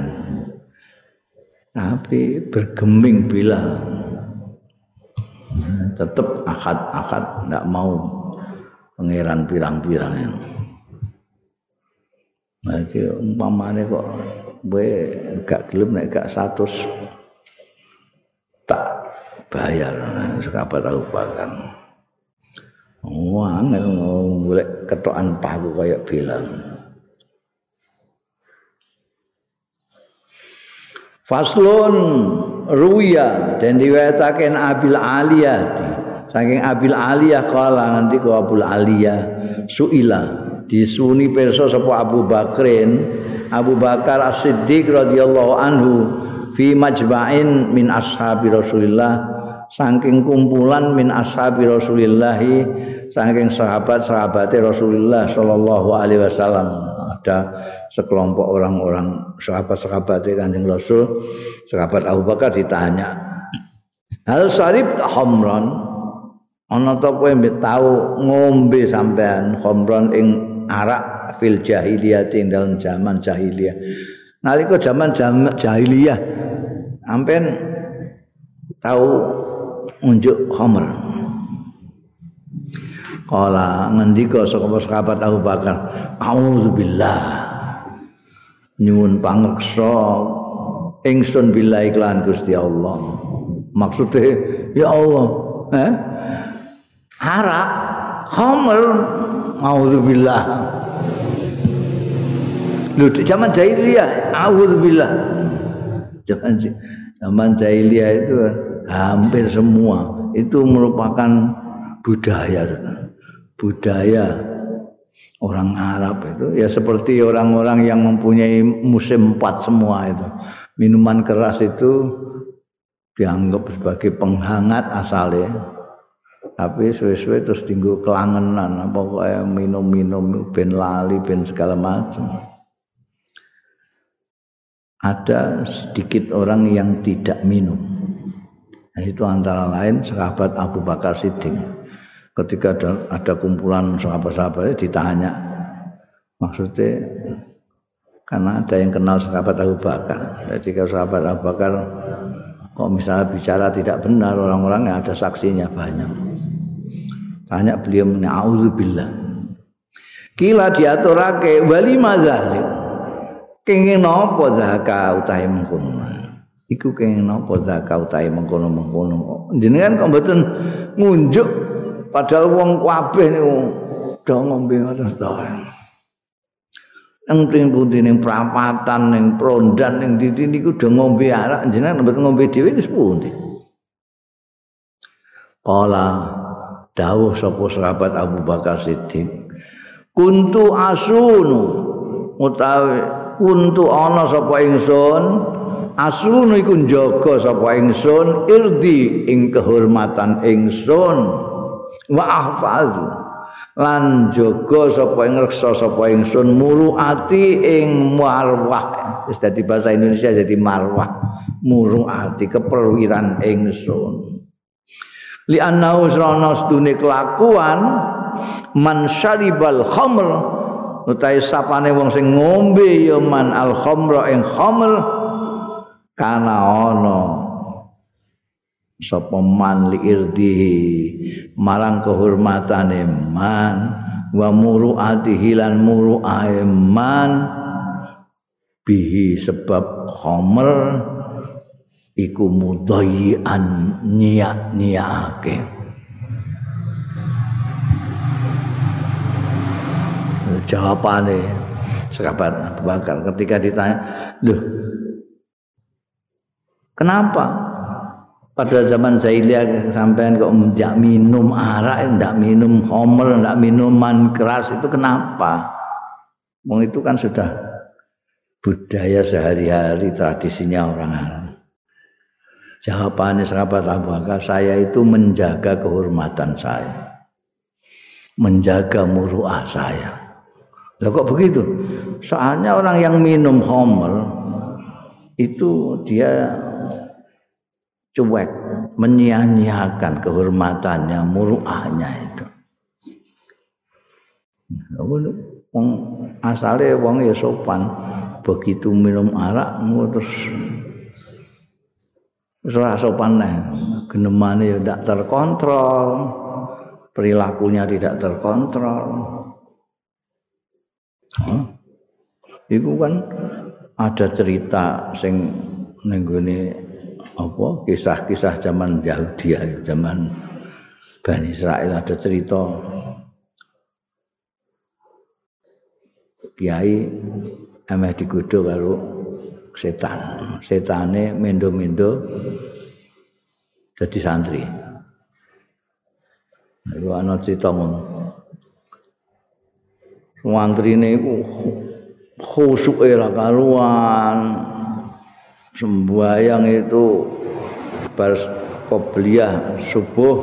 Speaker 2: Tapi bergeming Bilal. Tetap akad-akad ndak mau pangeran pirang-pirang yang. Jadi umpamane kok kowe gak gelem nek gak seratus tak bayar sahabat Abu Bakar. Wah, angel golek ketokan paku kaya Bilal. Faslun ruya dan diwetake Abil Aliyah saking Abil Aliyah kala nganti ku Abul Aliyah suila disuni pirsa sapa Abu Bakrin Abu Bakar As-Siddiq radhiyallahu anhu fi majma'in min ashabi Rasulillah saking kumpulan min ashabi Rasulillah saking sahabat-sahabate Rasulullah sallallahu alaihi wasallam ada sekelompok orang-orang sahabat-sahabat Kanjeng Rasul sahabat Abu Bakar ditanya hal sarib khamran ana ta kowe tau ngombe sampean khamran ing arak fil jahiliyah ing dalam zaman jahiliyah nalika zaman jahiliyah sampean tau unjuk khamr kala ngendika saka sahabat Abu Bakar auzubillah nyuwun pangreksa ingsun billahi lan Gusti Allah maksudnya ya Allah eh arak khamr auzubillah lho zaman jahiliyah auzubillah zaman zaman jahiliyah itu hampir semua itu merupakan budaya budaya orang Arab itu ya seperti orang-orang yang mempunyai musim empat semua itu minuman keras itu dianggap sebagai penghangat asalnya tapi suwe-suwe terus tinggal kelangenan apa kayak minum-minum ben lali ben segala macam ada sedikit orang yang tidak minum nah, itu antara lain sahabat Abu Bakar Siddiq ketika ada, ada kumpulan sahabat-sahabatnya ditanya maksudnya karena ada yang kenal sahabat Abu Bakar jadi kalau sahabat Abu Bakar kok misalnya bicara tidak benar orang-orang yang ada saksinya banyak tanya beliau mena'udzubillah kila diaturake wali mazalik kenging napa zakah utahe mengkono iku kenging napa zakah utahe mengkono-mengkono jenengan kok mboten ngunjuk padahal wong kabeh niku do ngombe ngoten to nang pundi ning prapatan ning prondan ning ndi niku do ngombe arak jenengan mboten ngombe dhewe wis pundi kala dawuh sapa sahabat Abu Bakar Siddiq kuntu asunu utawi kuntu ana sapa ingsun asunu iku njaga sapa ingsun irdi ing kehormatan ingsun wa ahfazu lan jaga sapa ing reksa sapa ingsun muruati ing marwah wis dadi bahasa Indonesia jadi marwah muruati keperwiran ingsun li annahu srana sedune kelakuan man syaribal khamr utahe sapane wong sing ngombe ya man al khamra ing khamr kana ana sapa man li irdihi marang kehormatane man wa muruatihi lan muruae man bihi sebab khamr iku mudayyan nyiak-nyiake jawabane sahabat Abu Bakar ketika ditanya loh kenapa pada zaman jahiliyah sampean kok ndak minum arak, ndak minum khamr, ndak minuman keras itu kenapa? Wong itu kan sudah budaya sehari-hari tradisinya orang Arab. Jawabannya sahabat Abu Bakar, saya itu menjaga kehormatan saya. Menjaga muruah saya. Lah kok begitu? Soalnya orang yang minum khamr itu dia cuek, menyia-nyiakan kehormatannya, muruahnya itu. Wong asale wong ya sopan, begitu minum arak terus ora sopan nah, genemane ya tidak terkontrol, perilakunya tidak terkontrol. Huh? Iku kan ada cerita sing ning gone apa kisah-kisah zaman Yahudi zaman Bani Israel ada cerita kiai ameh digodho karo setan setane mendo-mendo dadi santri iku ana cerita ngono santrine iku khusyuke ra karuan sembahyang itu bar qobliyah subuh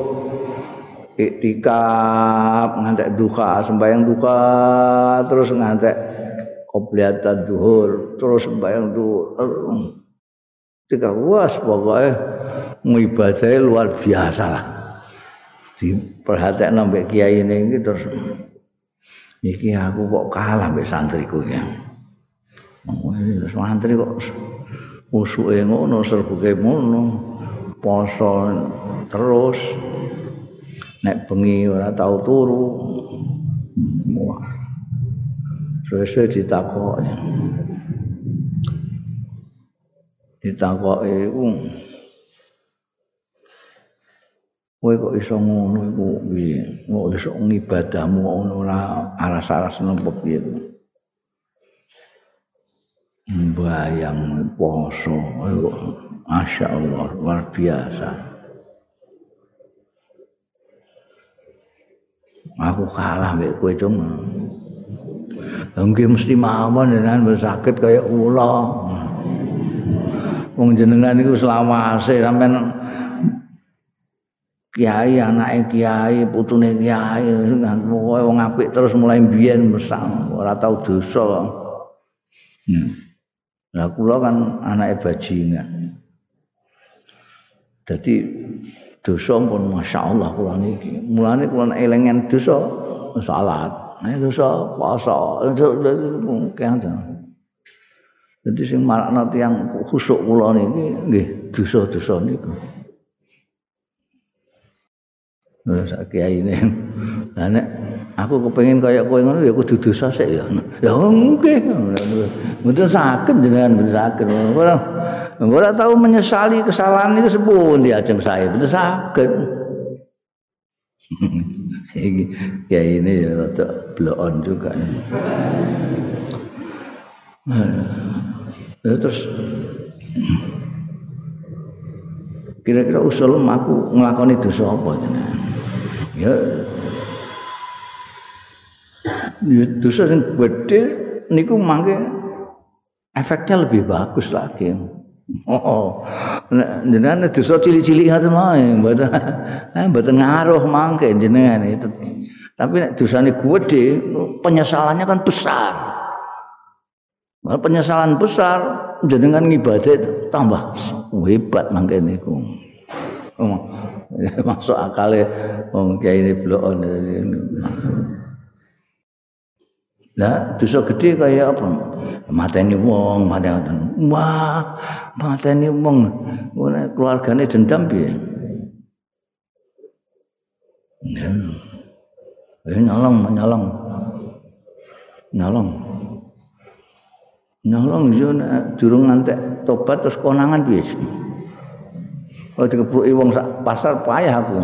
Speaker 2: iktikaf ngantek duha sembahyang duha terus ngantek qobliyah zuhur terus sembahyang zuhur tiga was pokoknya ngibadahe luar biasa lah diperhatekno mbek kiai ini terus iki aku kok kalah mbek santriku ya santri kok usuke ngono serbuke ngono poso terus nek bengi ora tau turu wah sesuk ditakoki ditakoki iku kowe kok iso ngono iku piye kok iso ngibadahmu ngono ora aras-aras napa piye bayang poso Masya Allah luar biasa aku kalah mbek kowe cung nggih mesti mawon jenengan wis saged kaya kula wong jenengan niku selawase sampean kiai anake kiai putune kiai pokoke wong apik terus mulai mbiyen mesang ora tau dosa hmm. Lah kula kan anake bajingan. Dadi dosa pun masyaallah kula niki. Mulane kula elengen dosa salat, nek dosa puasa, kancan. Dadi sing marakna tiyang khusuk kula niki nggih dosa-dosa niku. Lah sak kiyaine. Lah nek aku kepengin kaya kowe ngono ya kudu dosa sik ya. Ya nggih. Mboten saged jenengan mboten saged. Ora ora tau menyesali kesalahan niku sepun di ajeng saya. Mboten saged. Iki ya ini ya rada blon juga. Nah, terus kira-kira usul aku nglakoni dosa apa jenengan? Ya ya dosa sing gedhe niku mangke efeknya lebih bagus lagi. Oh, oh. Jenengan dosa cilik-cilik ngoten wae, mboten mboten ngaruh mangke jenengan itu. Tapi nek dosane gede, penyesalannya kan besar. Nah, penyesalan besar jenengan ngibadah tambah hebat mangkene iku. Masuk akale wong kiai ini blokon. Lah dosa gede kaya apa? Mateni wong, mateni. Wah, mateni wong. Ngene keluargane dendam piye? Ya. Eh nyolong, nyolong. Nyolong. Nyolong yo nek durung ngantek tobat terus konangan piye? Oh dikepruki wong sak pasar payah aku.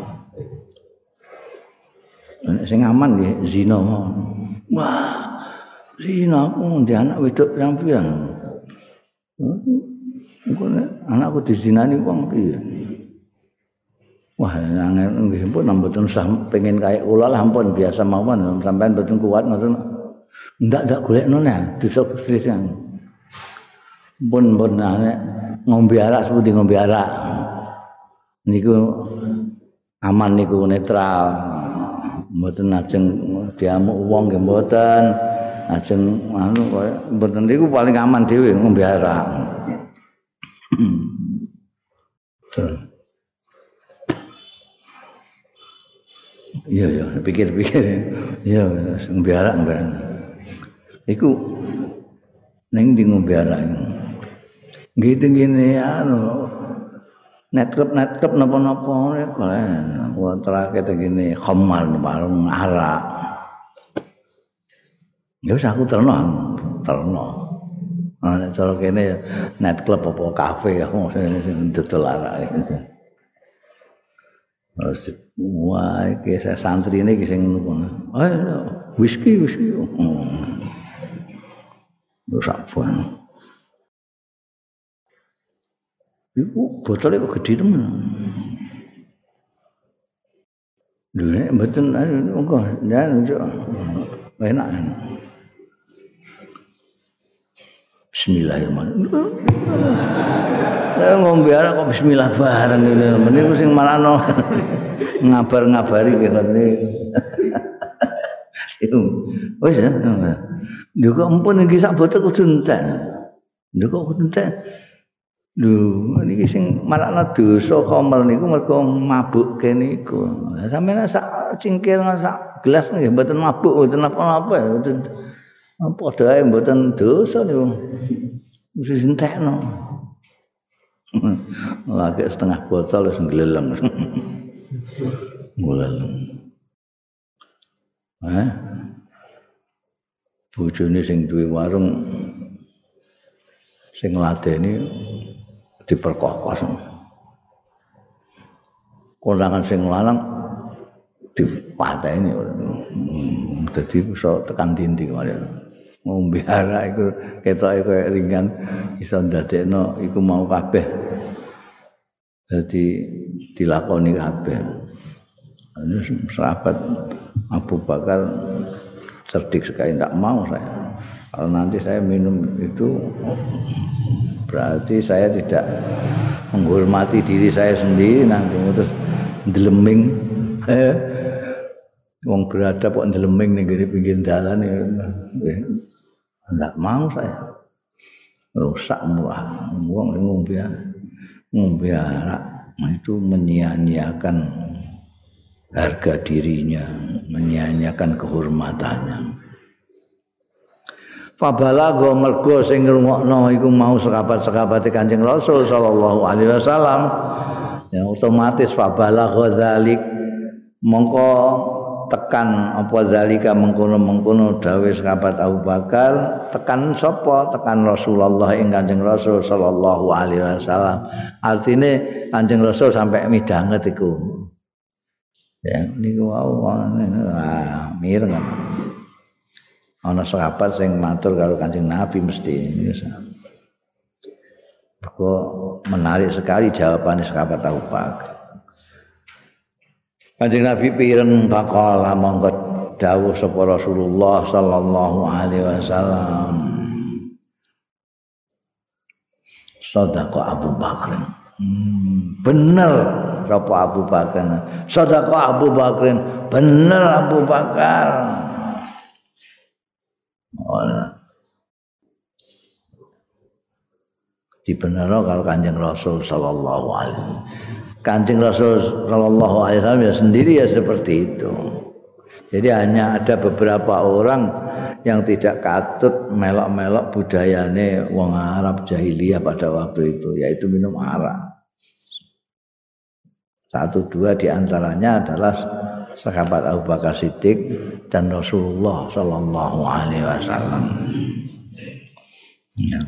Speaker 2: Nek sing aman nggih zina. Wah, zina aku ndek anak wedok pirang-pirang. Engko nek anakku dizinani wong piye? Wah, angel nggih pun mboten usah pengen kaya kula lah ampun biasa mawon sampean mboten kuat ngoten. Ndak ndak golekno nek dosa kristian. Pun pun nek ngombe arak seperti ngombe arak. Niku aman niku netral. Mboten ajeng diamuk wong nggih mboten. Ajeng anu kaya mboten niku paling aman dhewe ngombe arak. Iya ya, pikir-pikir. Iya, ngombe arak mbarang. Iku ning ndi ngombe arak. Nggih ngene anu netrep-netrep napa-napa kalen. Wong terakhir ngene khamar warung arak. Ya wis aku terno, terno. Ah nek cara kene ya net club apa kafe aku sing dodol arak iki. Terus wah iki santri ini sing ngono. Ah whisky whisky. Wis apaan. Iku botolnya kok gede temen. Lho nek mboten engko njan enak. Bismillahirrahmanirrahim. Lah ngombe arak kok bismillah bareng ngene. Meniku sing malano ngabar-ngabari ngene. Wis ya. Lho kok ampun iki sak botol kudu entek. Lho kok kudu entek. Lho niki sing marakna dosa khamr niku mergo mabuk kene iku. Lah sampeyan sak cingkir sak gelas nggih mboten mabuk mboten apa-apa mboten padha ae mboten dosa niku. Wis entekno. Lagi setengah botol wis ngleleng. Ngleleng. Eh? Bojone sing duwe warung sing ngladeni diperkokos. Kondangan sing lanang dipateni. Dadi iso tekan dinding kaya ngombe arak iku ketoke kaya ringan iso ndadekno iku mau kabeh. Dadi dilakoni kabeh. Sahabat Abu Bakar cerdik sekali, tidak mau saya. Kalau nanti saya minum itu berarti saya tidak menghormati diri saya sendiri, nanti terus ndeleming. Eh, wong beradab kok ndeleming ning pinggir dalan ya. Tidak mau saya. Rusak murah. Wong ngombe ngombe arak itu menyia-nyiakan harga dirinya, menyia-nyiakan kehormatannya. Fabalagha mergo sing ngrungokno iku mau sekabat-sekabate Kanjeng Rasul sallallahu alaihi wasallam. Ya otomatis fabalagha dzalik mongko tekan apa zalika mengkono-mengkono dawuh sekabat Abu Bakar, tekan sapa? Tekan Rasulullah ing Kanjeng Rasul sallallahu alaihi wasallam. Artine Kanjeng Rasul sampai midanget iku. Ya niku wau ah mireng. Ana sahabat sing matur karo Kanjeng Nabi mesti. Kok menarik sekali jawaban sahabat Abu Bakar. Kanjeng Nabi pireng faqala monggo dawuh sapa Rasulullah sallallahu alaihi wasallam. Sadaqa Abu Bakar. Hmm, bener sapa Abu Bakar. Sadaqa Abu Bakrin, bener Abu Bakar. Oh. Dibenero kalau Kanjeng Rasul sallallahu alaihi wasallam. Kanjeng Rasul sallallahu alaihi wasallam ya sendiri ya seperti itu. Jadi hanya ada beberapa orang yang tidak katut melok-melok budayane wong Arab jahiliyah pada waktu itu, yaitu minum arak. Satu dua di antaranya adalah sahabat Abu Bakar Siddiq dan Rasulullah sallallahu alaihi wasallam. Ya.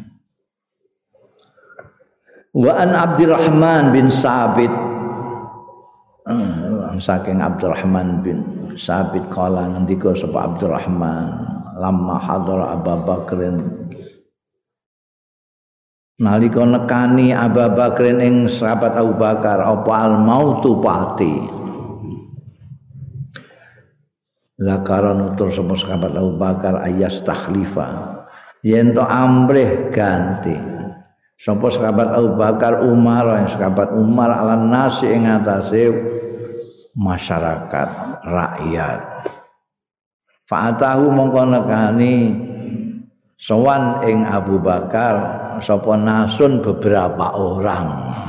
Speaker 2: Wa an Abdurrahman bin Sabit, saking Abdurrahman bin Sabit kala ngendika sapa Abdurrahman lamma hadara Abu Bakrin, nalika nekani Abu Bakrin ing sahabat Abu Bakar apa al mautu pati, lakara nutur sapa sahabat Abu Bakar ayas takhlifa, yen to amrih ganti sapa sahabat Abu Bakar Umar, yang sahabat Umar ala nasi ing atase masyarakat rakyat. Fa'atahu mongko nekani sowan ing Abu Bakar sapa nasun beberapa orang.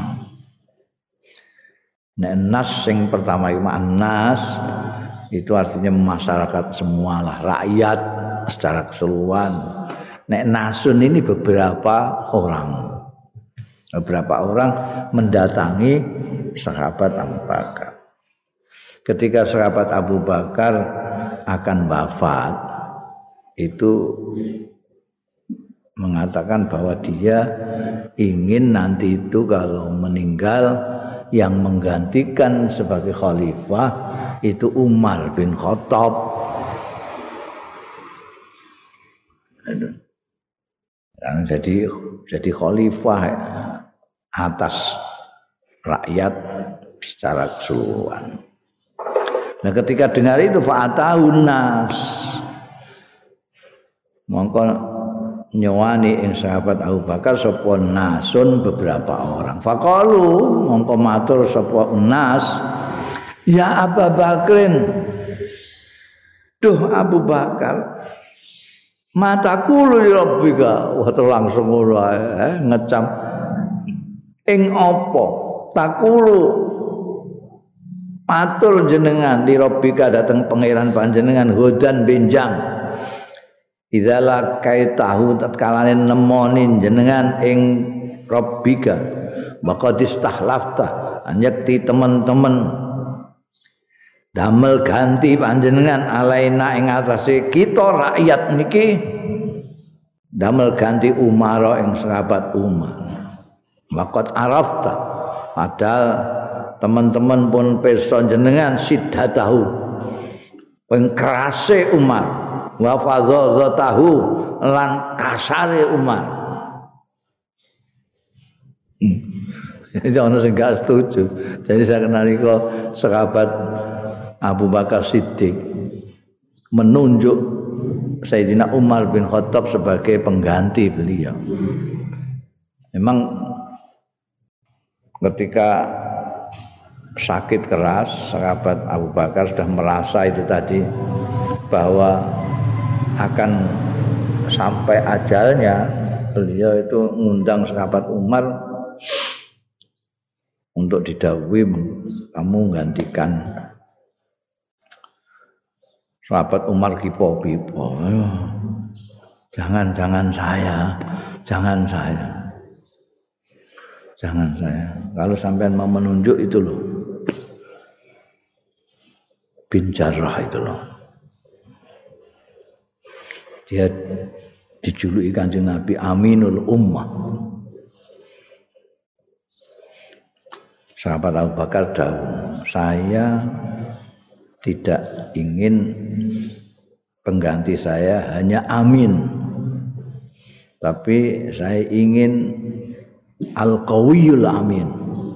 Speaker 2: Nek nas sing pertama iki nas itu artinya masyarakat semualah, rakyat secara keseluruhan. Nek nasun ini beberapa orang. Beberapa orang mendatangi sahabat Abu Bakar. Ketika sahabat Abu Bakar akan wafat, itu mengatakan bahwa dia ingin nanti itu kalau meninggal yang menggantikan sebagai khalifah itu Umar bin Khattab. Dan jadi jadi khalifah atas rakyat secara keseluruhan. Nah ketika dengar itu fa'atahun nas, mongko nyowani ing sahabat Abu Bakar sapa nasun beberapa orang. Faqalu mongko matur sapa nas, ya Abu Bakrin, duh Abu Bakar, mataku li rabbika, wah langsung ngono eh, ngecam ing apa takulu matur jenengan di rabbika dateng pangeran panjenengan hudan benjang idzala kaitahu tatkalane nemoni jenengan ing rabbika maka distahlafta anyekti teman-teman damel ganti panjenengan alaina ing atase kita rakyat niki damel ganti Umar ing sahabat Umar. Waqat arafta padahal teman-teman pun pirsa jenengan siddatahu pengkerase Umar wa fadzatahu lan kasare Umar. Jadi ono sing gak setuju. Jadi saya kenal nalika sahabat Abu Bakar Siddiq menunjuk Sayyidina Umar bin Khattab sebagai pengganti beliau. Memang ketika sakit keras, sahabat Abu Bakar sudah merasa itu tadi bahwa akan sampai ajalnya, beliau itu mengundang sahabat Umar untuk didhawuhi kamu gantikan sahabat Umar kipo-kipo. Jangan, jangan saya, jangan saya. Jangan saya. Kalau sampean mau menunjuk itu loh. Bin Jarrah itu loh. Dia dijuluki Kanjeng Nabi Aminul Ummah. Sahabat Abu Bakar dawuh, saya tidak ingin pengganti saya hanya amin, tapi saya ingin al-qawiyul amin.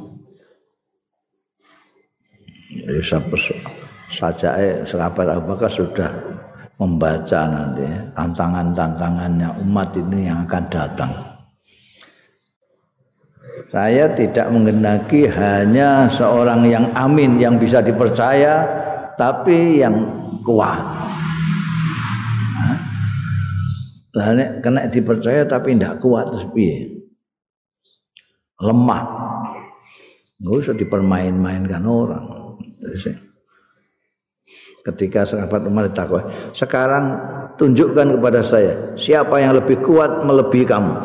Speaker 2: Jadi saja sahabat Abu Bakar sudah membaca nanti tantangan-tantangannya umat ini yang akan datang. Saya tidak menghendaki hanya seorang yang amin, yang bisa dipercaya, tapi yang kuat. Lah nek kena dipercaya tapi tidak kuat terus piye? Lemah. Enggak usah dipermain-mainkan orang. Ketika sahabat Umar ditakwa, sekarang tunjukkan kepada saya siapa yang lebih kuat melebihi kamu.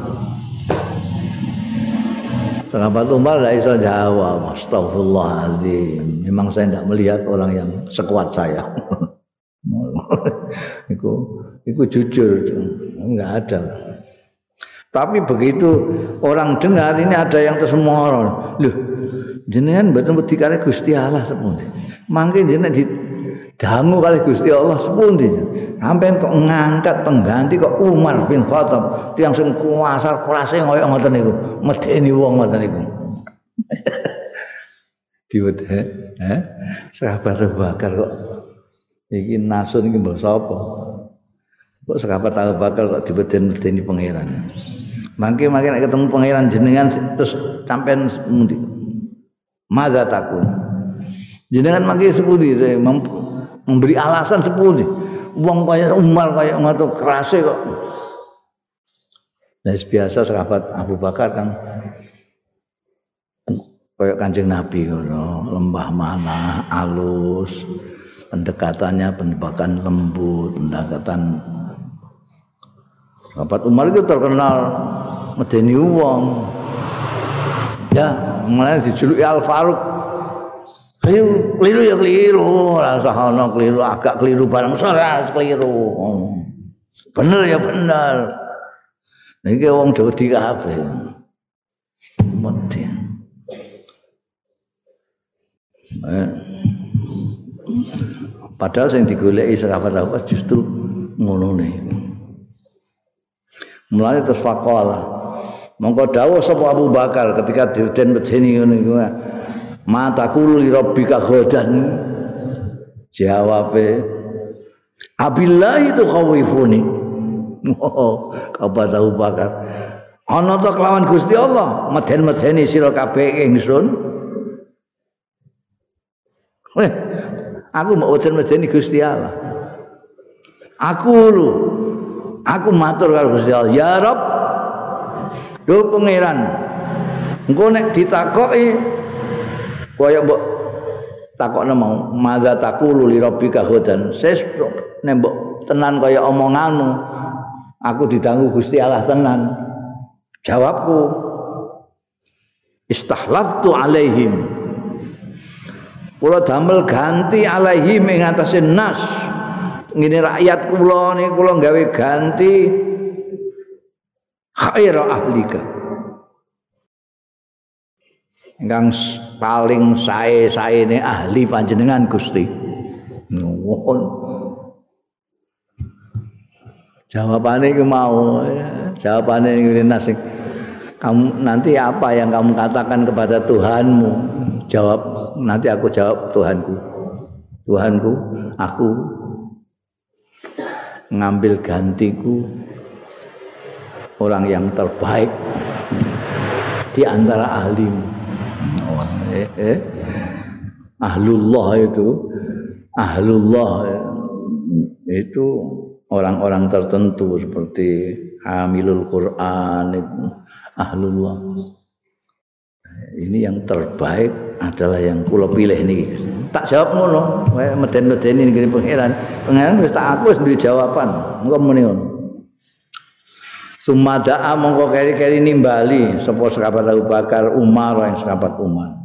Speaker 2: Sahabat Umar tidak bisa jawab. Astagfirullahaladzim. Memang saya tidak melihat orang yang sekuat saya. Itu, itu jujur, enggak ada. Tapi begitu orang dengar ini ada yang tersemoron. Loh, jenengan mboten wedi kali Gusti Allah sepundi. Mangke jenengan didangu kali Gusti Allah sepundi. Sampeyan kok ngangkat pengganti kok Umar bin Khattab, tiyang sing kuwasa kerase koyo ngoten niku, medeni wong ngoten niku. Diwedhe, eh? Sahabat Abu Bakar kok iki nasun iki mbok sapa? Kok sahabat Abu Bakar kok diweden-wedeni pangeran. Mangke mangke nek ketemu pangeran jenengan terus sampean mundi. Maza takun. Jenengan mangke sepundi memberi alasan sepundi. Wong kaya Umar kaya ngono kerase kok. Nah, biasa sahabat Abu Bakar kan kaya Kanjeng Nabi ngono, lembah mana, alus, pendekatannya pendekatan lembut, pendekatan. Sahabat Umar itu terkenal medeni wong. Ya, mulai dijuluki Al Faruq. Keliru, keliru ya keliru, rasa ono keliru, agak keliru barang ora keliru. Bener ya bener. Niki wong dadi kabeh. Mati. Eh. Padahal sing digoleki sahabat apa justru ngono ne. Mulane terus faqala. Monggo dawuh sapa Abu Bakar ketika den medeni ngono iku. Mata kulu li rabbika ghadan. Jawabe Abillah itu khawifuni. Oh, kabar Abu Bakar. Ana ta kelawan Gusti Allah meden-medeni sira kabeh ingsun. Weh, aku mau meden-medeni Gusti Allah. Aku lu aku matur karo Gusti Allah, ya Rabb. Duh pangeran. Engko nek ditakoki kaya mbok takokne mau madza taqulu li rabbika ghadan ses nek mbok tenan kaya omonganmu aku didangu Gusti Allah tenan jawabku istahlaftu alaihim kula damel ganti alaihim ing atase nas ngene rakyat kula niki kula gawe ganti khaira ahlika ingkang paling sae-saene ahli panjenengan Gusti. Nuwun. Jawabane iki mau, jawabane ngene nasi. Kamu nanti apa yang kamu katakan kepada Tuhanmu? Jawab, nanti aku jawab Tuhanku. Tuhanku, aku ngambil gantiku orang yang terbaik di antara ahlimu. Eh, eh. Ahlullah itu Ahlullah itu orang-orang tertentu seperti hamilul Quran itu Ahlullah. Ini yang terbaik adalah yang kula pilih niki. Tak jawab ngono, meden-medeni niki pangeran. Pangeran wis tak aku wis duwe jawaban. Engko muni ngono. Sumada'a mongko keri-keri nimbali sapa sahabat Abu Bakar Umar yang sahabat Umar.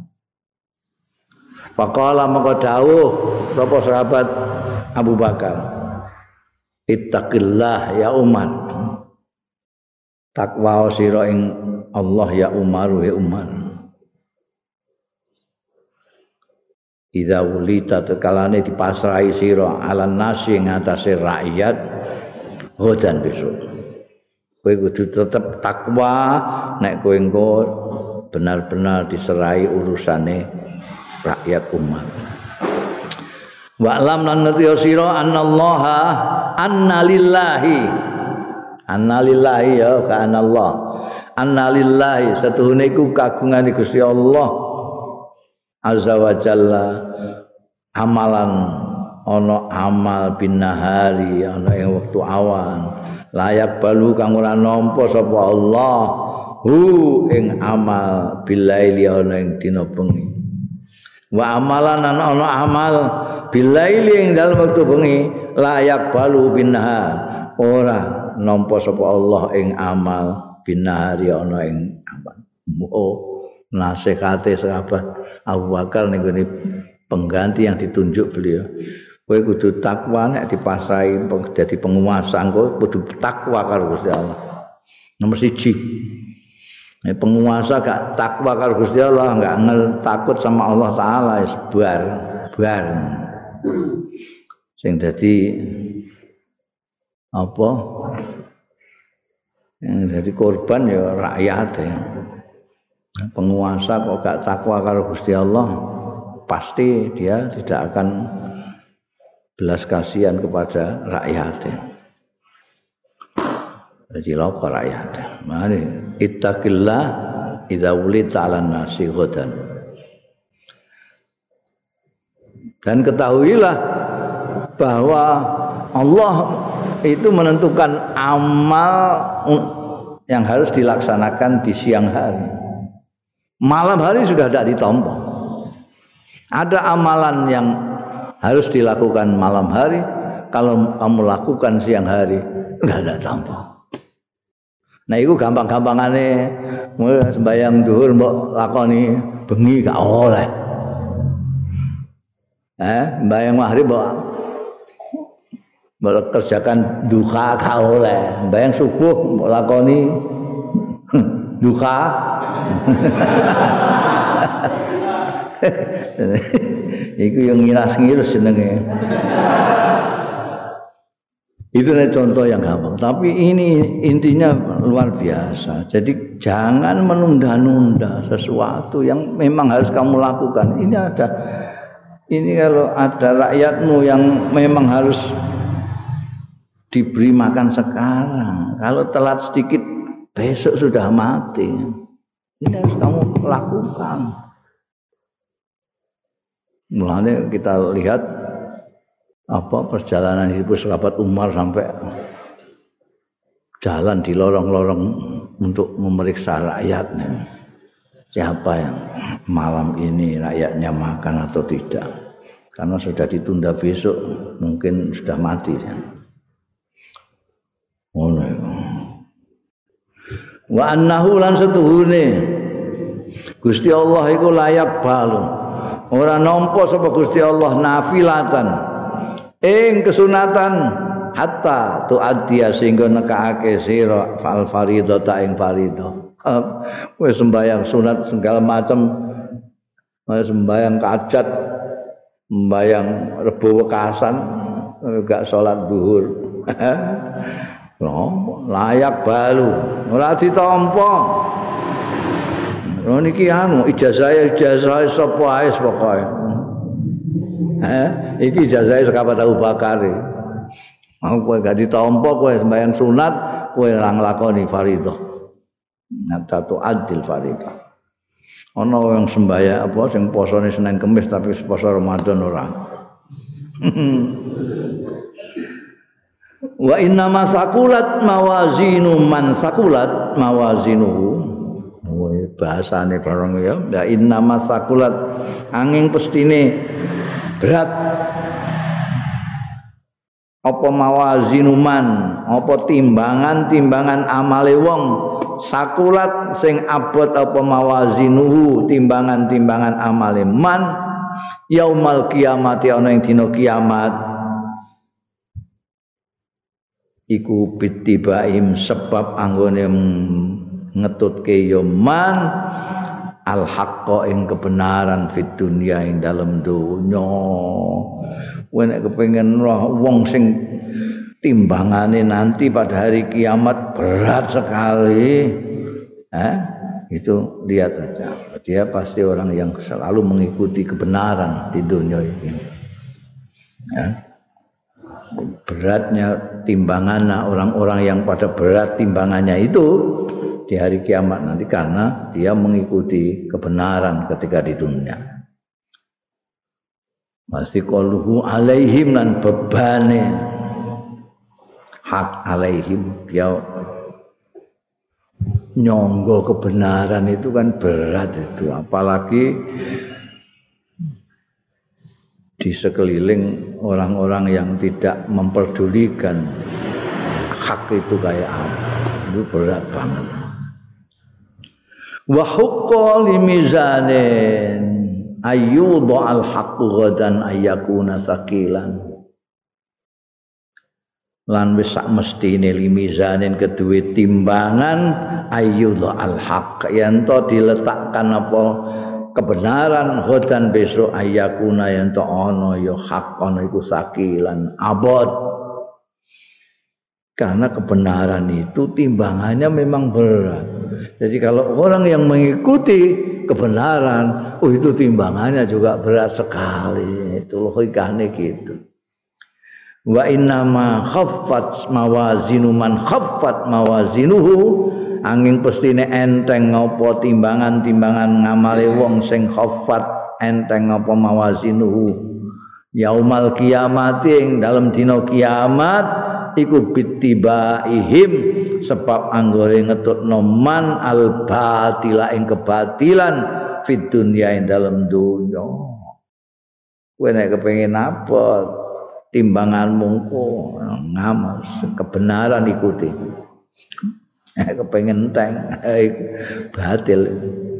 Speaker 2: Faqala mongko dawuh sapa sahabat Abu Bakar. Ittaqillah ya Umar. Takwa sira ing Allah ya Umar ya Umar. Idza wulita tekalane dipasrahi sira alan nasi ing atase rakyat hodan besok. Kowe kudu tetep takwa nek kowe engko benar-benar diserai urusane rakyat umat. Wa lam lan ngerti sira annallaha annalillahi annalillahi ya ka anallah annalillahi satuhune iku kagungane Gusti Allah azza wa jalla amalan ana amal binahari ana ing wektu awan layak balu kang ora nampa sapa Allah hu ing amal bilaili ana ing dina bengi wa amalan ana amal bilaili ing dalem wektu bengi layak balu binahar ora nampa sapa Allah ing amal binahari ana ing amal oh nasihate sahabat Abu Bakar ning gone pengganti yang ditunjuk beliau kowe kudu takwa nek dipasrai dadi penguasa engko kudu takwa karo Gusti Allah nomor siji nek penguasa gak takwa karo Gusti Allah gak takut sama Allah taala wis bar bar sing dadi apa yang jadi korban ya rakyat ya. Penguasa kok gak takwa karo Gusti Allah pasti dia tidak akan belas kasihan kepada rakyatnya. Jadi loko rakyat. Mari ittaqillah idza wulita 'alan nasi ghadan. Dan ketahuilah bahwa Allah itu menentukan amal yang harus dilaksanakan di siang hari. Malam hari sudah tidak ditompo. Ada amalan yang harus dilakukan malam hari, kalau kamu lakukan siang hari enggak ada tompo. Nah itu gampang-gampangane sembahyang zuhur mbok lakoni bengi gak oleh. Eh, sembahyang maghrib mbok mbok kerjakan duha gak oleh. Sembahyang subuh mbok lakoni duha. Iku yang ngiras-ngiras jenenge. Itu nih contoh yang gampang. Tapi ini intinya luar biasa. Jadi jangan menunda-nunda sesuatu yang memang harus kamu lakukan. Ini ada, ini kalau ada rakyatmu yang memang harus diberi makan sekarang. Kalau telat sedikit besok sudah mati. Ini harus kamu lakukan. Mulanya kita lihat apa perjalanan hidup sahabat Umar sampai jalan di lorong-lorong untuk memeriksa rakyatnya. Siapa yang malam ini rakyatnya makan atau tidak? Karena sudah ditunda besok, mungkin sudah mati. Oh, no. Wa annahu lan setuhune Gusti Allah iku layak balu. Ora nampa sapa Gusti Allah nafilatan ing kesunatan hatta tuaddiya sehingga nekake sira fal faridata ing faridah. Wis sembahyang sunat segala macam, sembahyang hajat, sembahyang rebo wekasan, gak salat zuhur. Layak balu, ora ditampa. Oh niki anu ijazah ijazah sapa ae pokoke. Eh, iki ijazah sahabat Abu Bakar. Mau kowe gak ditampa kowe sembahyang sunat, kowe ora nglakoni fardhu. Natatu adil fardhu. Ana wong sembahyang apa sing posone Senin Kamis tapi poso Ramadan ora. Wa inna masakulat mawazinu man sakulat mawazinuhu. Bahasane barang ya ya inna masakulat angin pestine berat apa mawazinuman apa timbangan-timbangan amale wong sakulat sing abot apa mawazinuhu timbangan-timbangan amale man yaumal kiamati ana ing dina kiamat iku bitibaim sebab anggone ngetutke ya man al haqqa ing kebenaran fid dunya ing dalem donya. Kowe nek kepengin roh wong sing timbangane nanti pada hari kiamat berat sekali, eh itu lihat saja. Dia pasti orang yang selalu mengikuti kebenaran di dunia ini. Ya. Beratnya timbangan orang-orang yang pada berat timbangannya itu di hari kiamat nanti karena dia mengikuti kebenaran ketika di dunia. Pasti qaluhu alaihim lan bebane hak alaihim, dia nyonggo kebenaran itu kan berat itu, apalagi di sekeliling orang-orang yang tidak memperdulikan hak itu kayak apa, itu berat banget. Wa hukka limizanin ayyudha al-haqqu ghadan ayyakuna saqilan, lan wis sak mestine limizanin kedue timbangan ayyudha al-haqq yen to diletakkan apa kebenaran ghadan besok ayyakuna yen to ana ya hak ana iku saqilan abot. Karena kebenaran itu timbangannya memang berat. Jadi kalau orang yang mengikuti kebenaran, oh itu timbangannya juga berat sekali. Itu logikanya gitu. Wa innama khaffat mawazinu man khaffat mawazinuhu, angin pestine enteng apa timbangan-timbangan ngamale wong sing khaffat enteng apa mawazinuhu yaumal kiamat ing dalam dina kiamat iku bittibaihim sebab anggore ngetutno man al batila ing kebatilan fid dunya ing dalam dunya. Kowe nek kepengin apa timbanganmu ku ngamal kebenaran ikuti. Eh kepengin enteng eh, batil.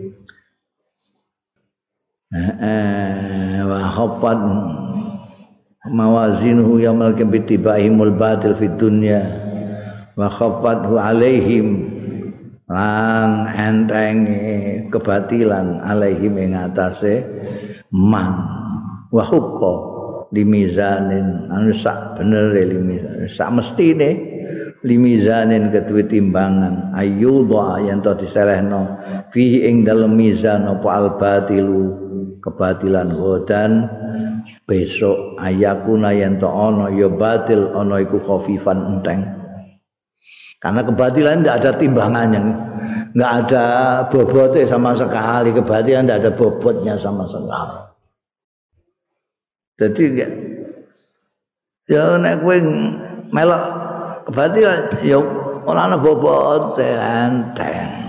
Speaker 2: Eh wa khaffat mawazinuhu yaumil qiyamati batil fid dunya wa khaffathu alaihim lan enteng kebatilan alaihim ing atase man wa hukka limizanin anu sak bener limizan sak mestine limizanin kedue timbangan ayyudha yen to diselehno fihi ing dalem mizan apa al batilu kebatilan godan besok ayakuna yen to ana ya batil ana iku khafifan enteng. Karena kebatilan tidak ada timbangannya, enggak ada bobotnya sama sekali, kebatilan tidak ada bobotnya sama sekali. Jadi ya nek kowe melok kebatilan ya ora ana bobote enteng.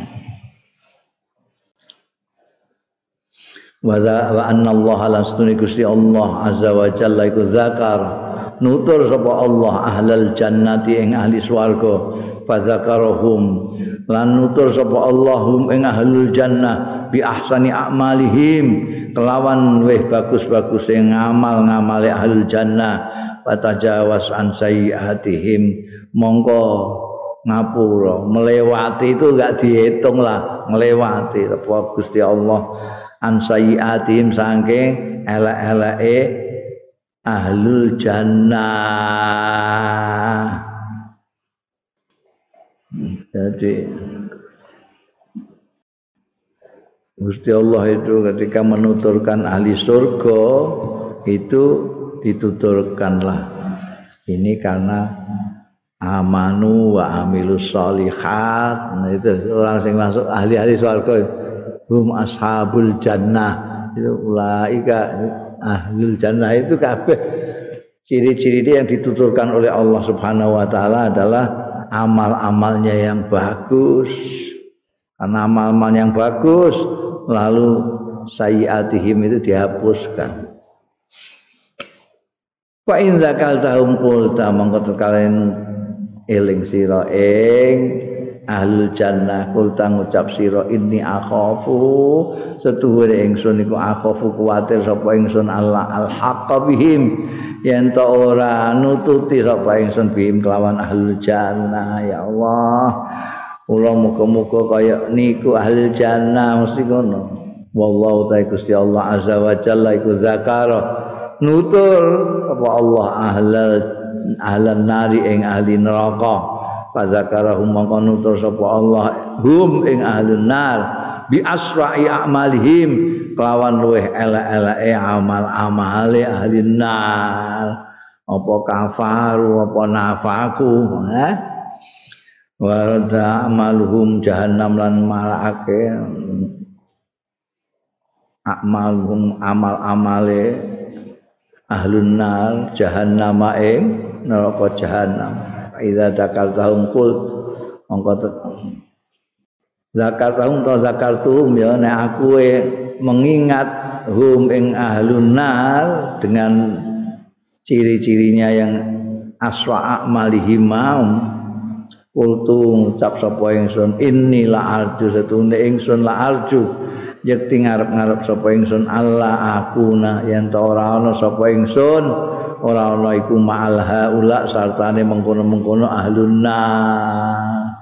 Speaker 2: wa wa anna Allah lan sunni Gusti Allah azza wa jalla iku zakar nutur sapa Allah ahlal jannati ing ahli swarga fa zakarahum lan nutur sapa Allahum ing ahlul jannah bi ahsani a'malihim kelawan weh bagus-bagus sing ngamal-ngamale ahlul jannah patajawas an sayyiatihim mongko ngapura melewati itu enggak dihitung lah melewati apa Gusti Allah an sayyiatihim saking elek-eleke ahlul jannah. Jadi Gusti Allah itu ketika menuturkan ahli surga itu dituturkanlah ini karena amanu wa amilus sholihat. Nah itu orang sing masuk ahli-ahli surga hum ashabul jannah itu ulaika ahlul jannah itu kabeh ciri-ciri yang dituturkan oleh Allah Subhanahu wa taala adalah amal-amalnya yang bagus. Karena amal-amal yang bagus lalu sayyiatihim itu dihapuskan. Fa in zakaltahum qulta mangko kalian eling sira ing ahlul jannah kulta ngucap sira inni akhafu setuhure ingsun iku akhafu kuwatir sapa ingsun Allah alhaqqa bihim yen ta ora nututi sapa ingsun bihim kelawan ahlul jannah. Ya Allah kula muga-muga kaya niku ahlul jannah mesti ngono. Wallahu ta'ala Gusti Allah azza wa jalla iku zakara nutur apa Allah ahlal ahlan nari ing ahli neraka fadzakarahum mongko nutur sapa Allah hum ing ahlun nar bi asra'i a'malihim kelawan luweh elek-eleke amal-amale ahli nar apa kafaru apa nafaku eh warada amaluhum jahannam lan malake amalhum amal-amale ahlun nar jahannama ing neraka jahannam idza zakartahum qult mongko zakartahum ta zakartuhum ya nek aku mengingat hum ing ahlun nar dengan ciri-cirinya yang aswa amalihimam kultu ngucap sapa ingsun inni la arju setune ingsun la arju yekti ngarep-ngarep sapa ingsun Allah akuna yen ta ora ana sapa ingsun ora ana iku ma'al haula sartane mengkono-mengkono ahlun nar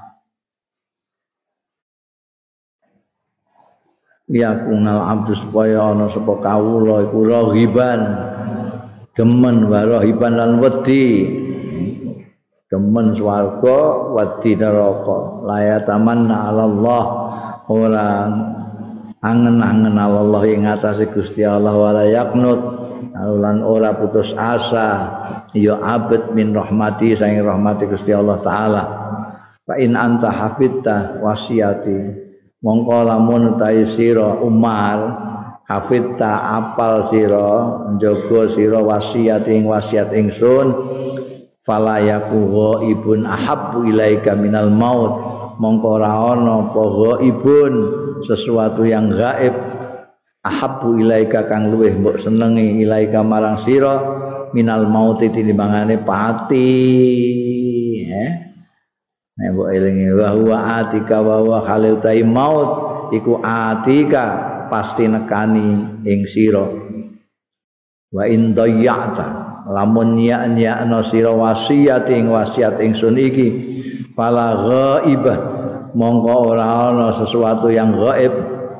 Speaker 2: ya kunal abdu supaya ana sapa kawula iku rahiban demen wa rahiban lan wedi demen swarga wedi neraka la tamanna ala Allah ora angen-angen Allah ing atase Gusti Allah wala yaknut lan ora putus asa ya abad min rahmati saing rahmati Gusti Allah taala fa in anta hafidta wasiati mongko lamun ta'i sira Umar hafidta apal sira njaga sira wasiat ing wasiat ingsun fala yaku ibun ahabbu ilaika minal maut mongko ora ana apa ibun sesuatu yang gaib ahabbu ilaika kang luweh mbok senengi ilaika marang sira minal maut tinimbangane pati eh nek mbok elingi wa huwa atika wa huwa khalil tai maut iku atika pasti nekani ing sira wa in dayya'ta lamun nya-nyakna sira wasiat ing wasiat ingsun iki fala ghaibah mongko ora ana sesuatu yang gaib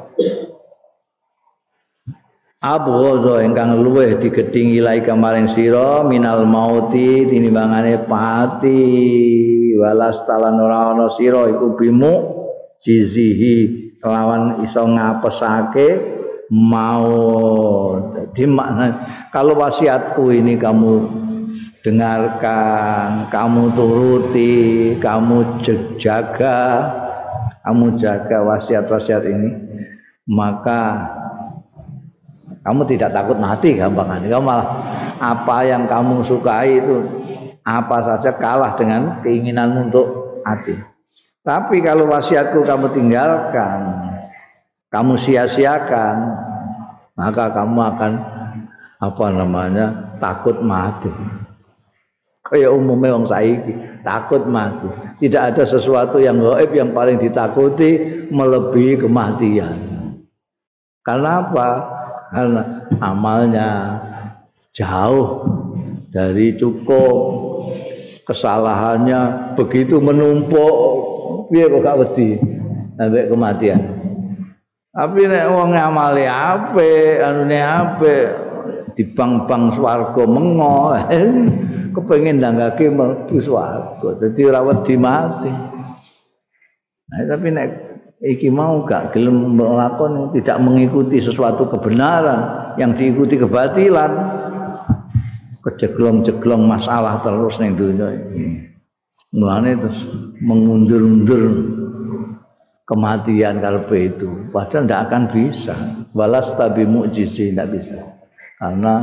Speaker 2: abghaza ingkang luweh digedhingi laika maring sira minal mauti tinimbangane pati walas talan ora ana sira iku bimu jizihi kelawan iso ngapesake mau jadi makna kalau wasiatku ini kamu dengarkan, kamu turuti, kamu jaga, kamu jaga wasiat-wasiat ini, maka kamu tidak takut mati gampangan. Kamu malah apa yang kamu sukai itu apa saja kalah dengan keinginanmu untuk mati. Tapi kalau wasiatku kamu tinggalkan, kamu sia-siakan, maka kamu akan apa namanya takut mati. Kayak umumnya orang saiki takut mati. Tidak ada sesuatu yang gaib yang paling ditakuti melebihi kematian. Karena apa? Karena amalnya jauh dari cukup, kesalahannya begitu menumpuk, piye kok gak wedi sampai kematian. Tapi nek wong ngamali apik, anune apik, dibang-bang swarga mengo, kepengin ndanggake mlebu swarga. Dadi ora wedi mati. Nah, tapi nek iki mau gak gelem melakukan tidak mengikuti sesuatu kebenaran yang diikuti kebatilan, kejeglong-jeglong masalah terus ning dunia ini. Mulane terus mengundur-undur kematian karepe itu, padahal tidak akan bisa. Walas tabi mu'jizi tidak bisa, karena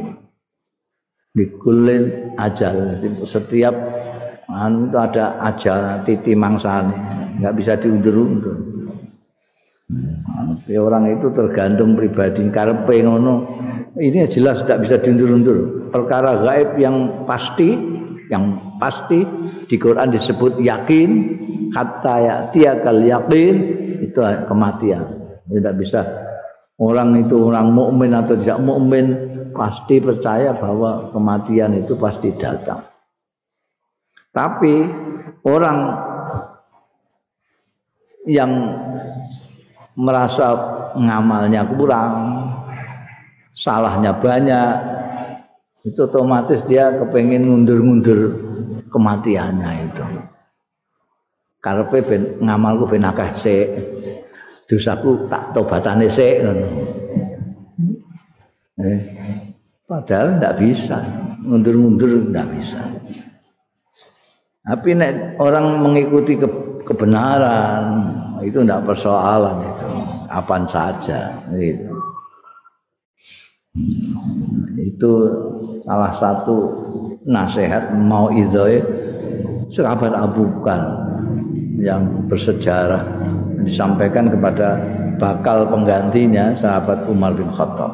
Speaker 2: dikulin ajal. Setiap anu itu ada ajal, titi mangsane, nggak bisa diundur-undur. Hmm. Orang itu tergantung pribadi. Karepe ngono, ini jelas tidak bisa diundur-undur. Perkara gaib yang pasti, yang pasti di Quran disebut yakin. Hatta ya'tiyakal yaqin, itu kematian. Tidak bisa orang itu orang mukmin atau tidak mukmin pasti percaya bahwa kematian itu pasti datang. Tapi orang yang merasa ngamalnya kurang, salahnya banyak, itu otomatis dia kepengin ngundur-ngundur kematiannya itu. Karepe ben ngamalku ben akeh sik. Dosaku tak tobatane sik ngono. Eh, padahal ndak bisa, mundur-mundur ndak bisa. Tapi nek orang mengikuti ke, kebenaran itu tidak persoalan itu, kapan saja gitu. Itu salah satu nasihat mau idoi sahabat Abu Bakar yang bersejarah disampaikan kepada bakal penggantinya sahabat Umar bin Khattab.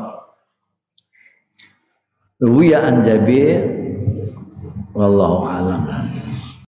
Speaker 2: Ruwiya an Jabir wallahu a'lam.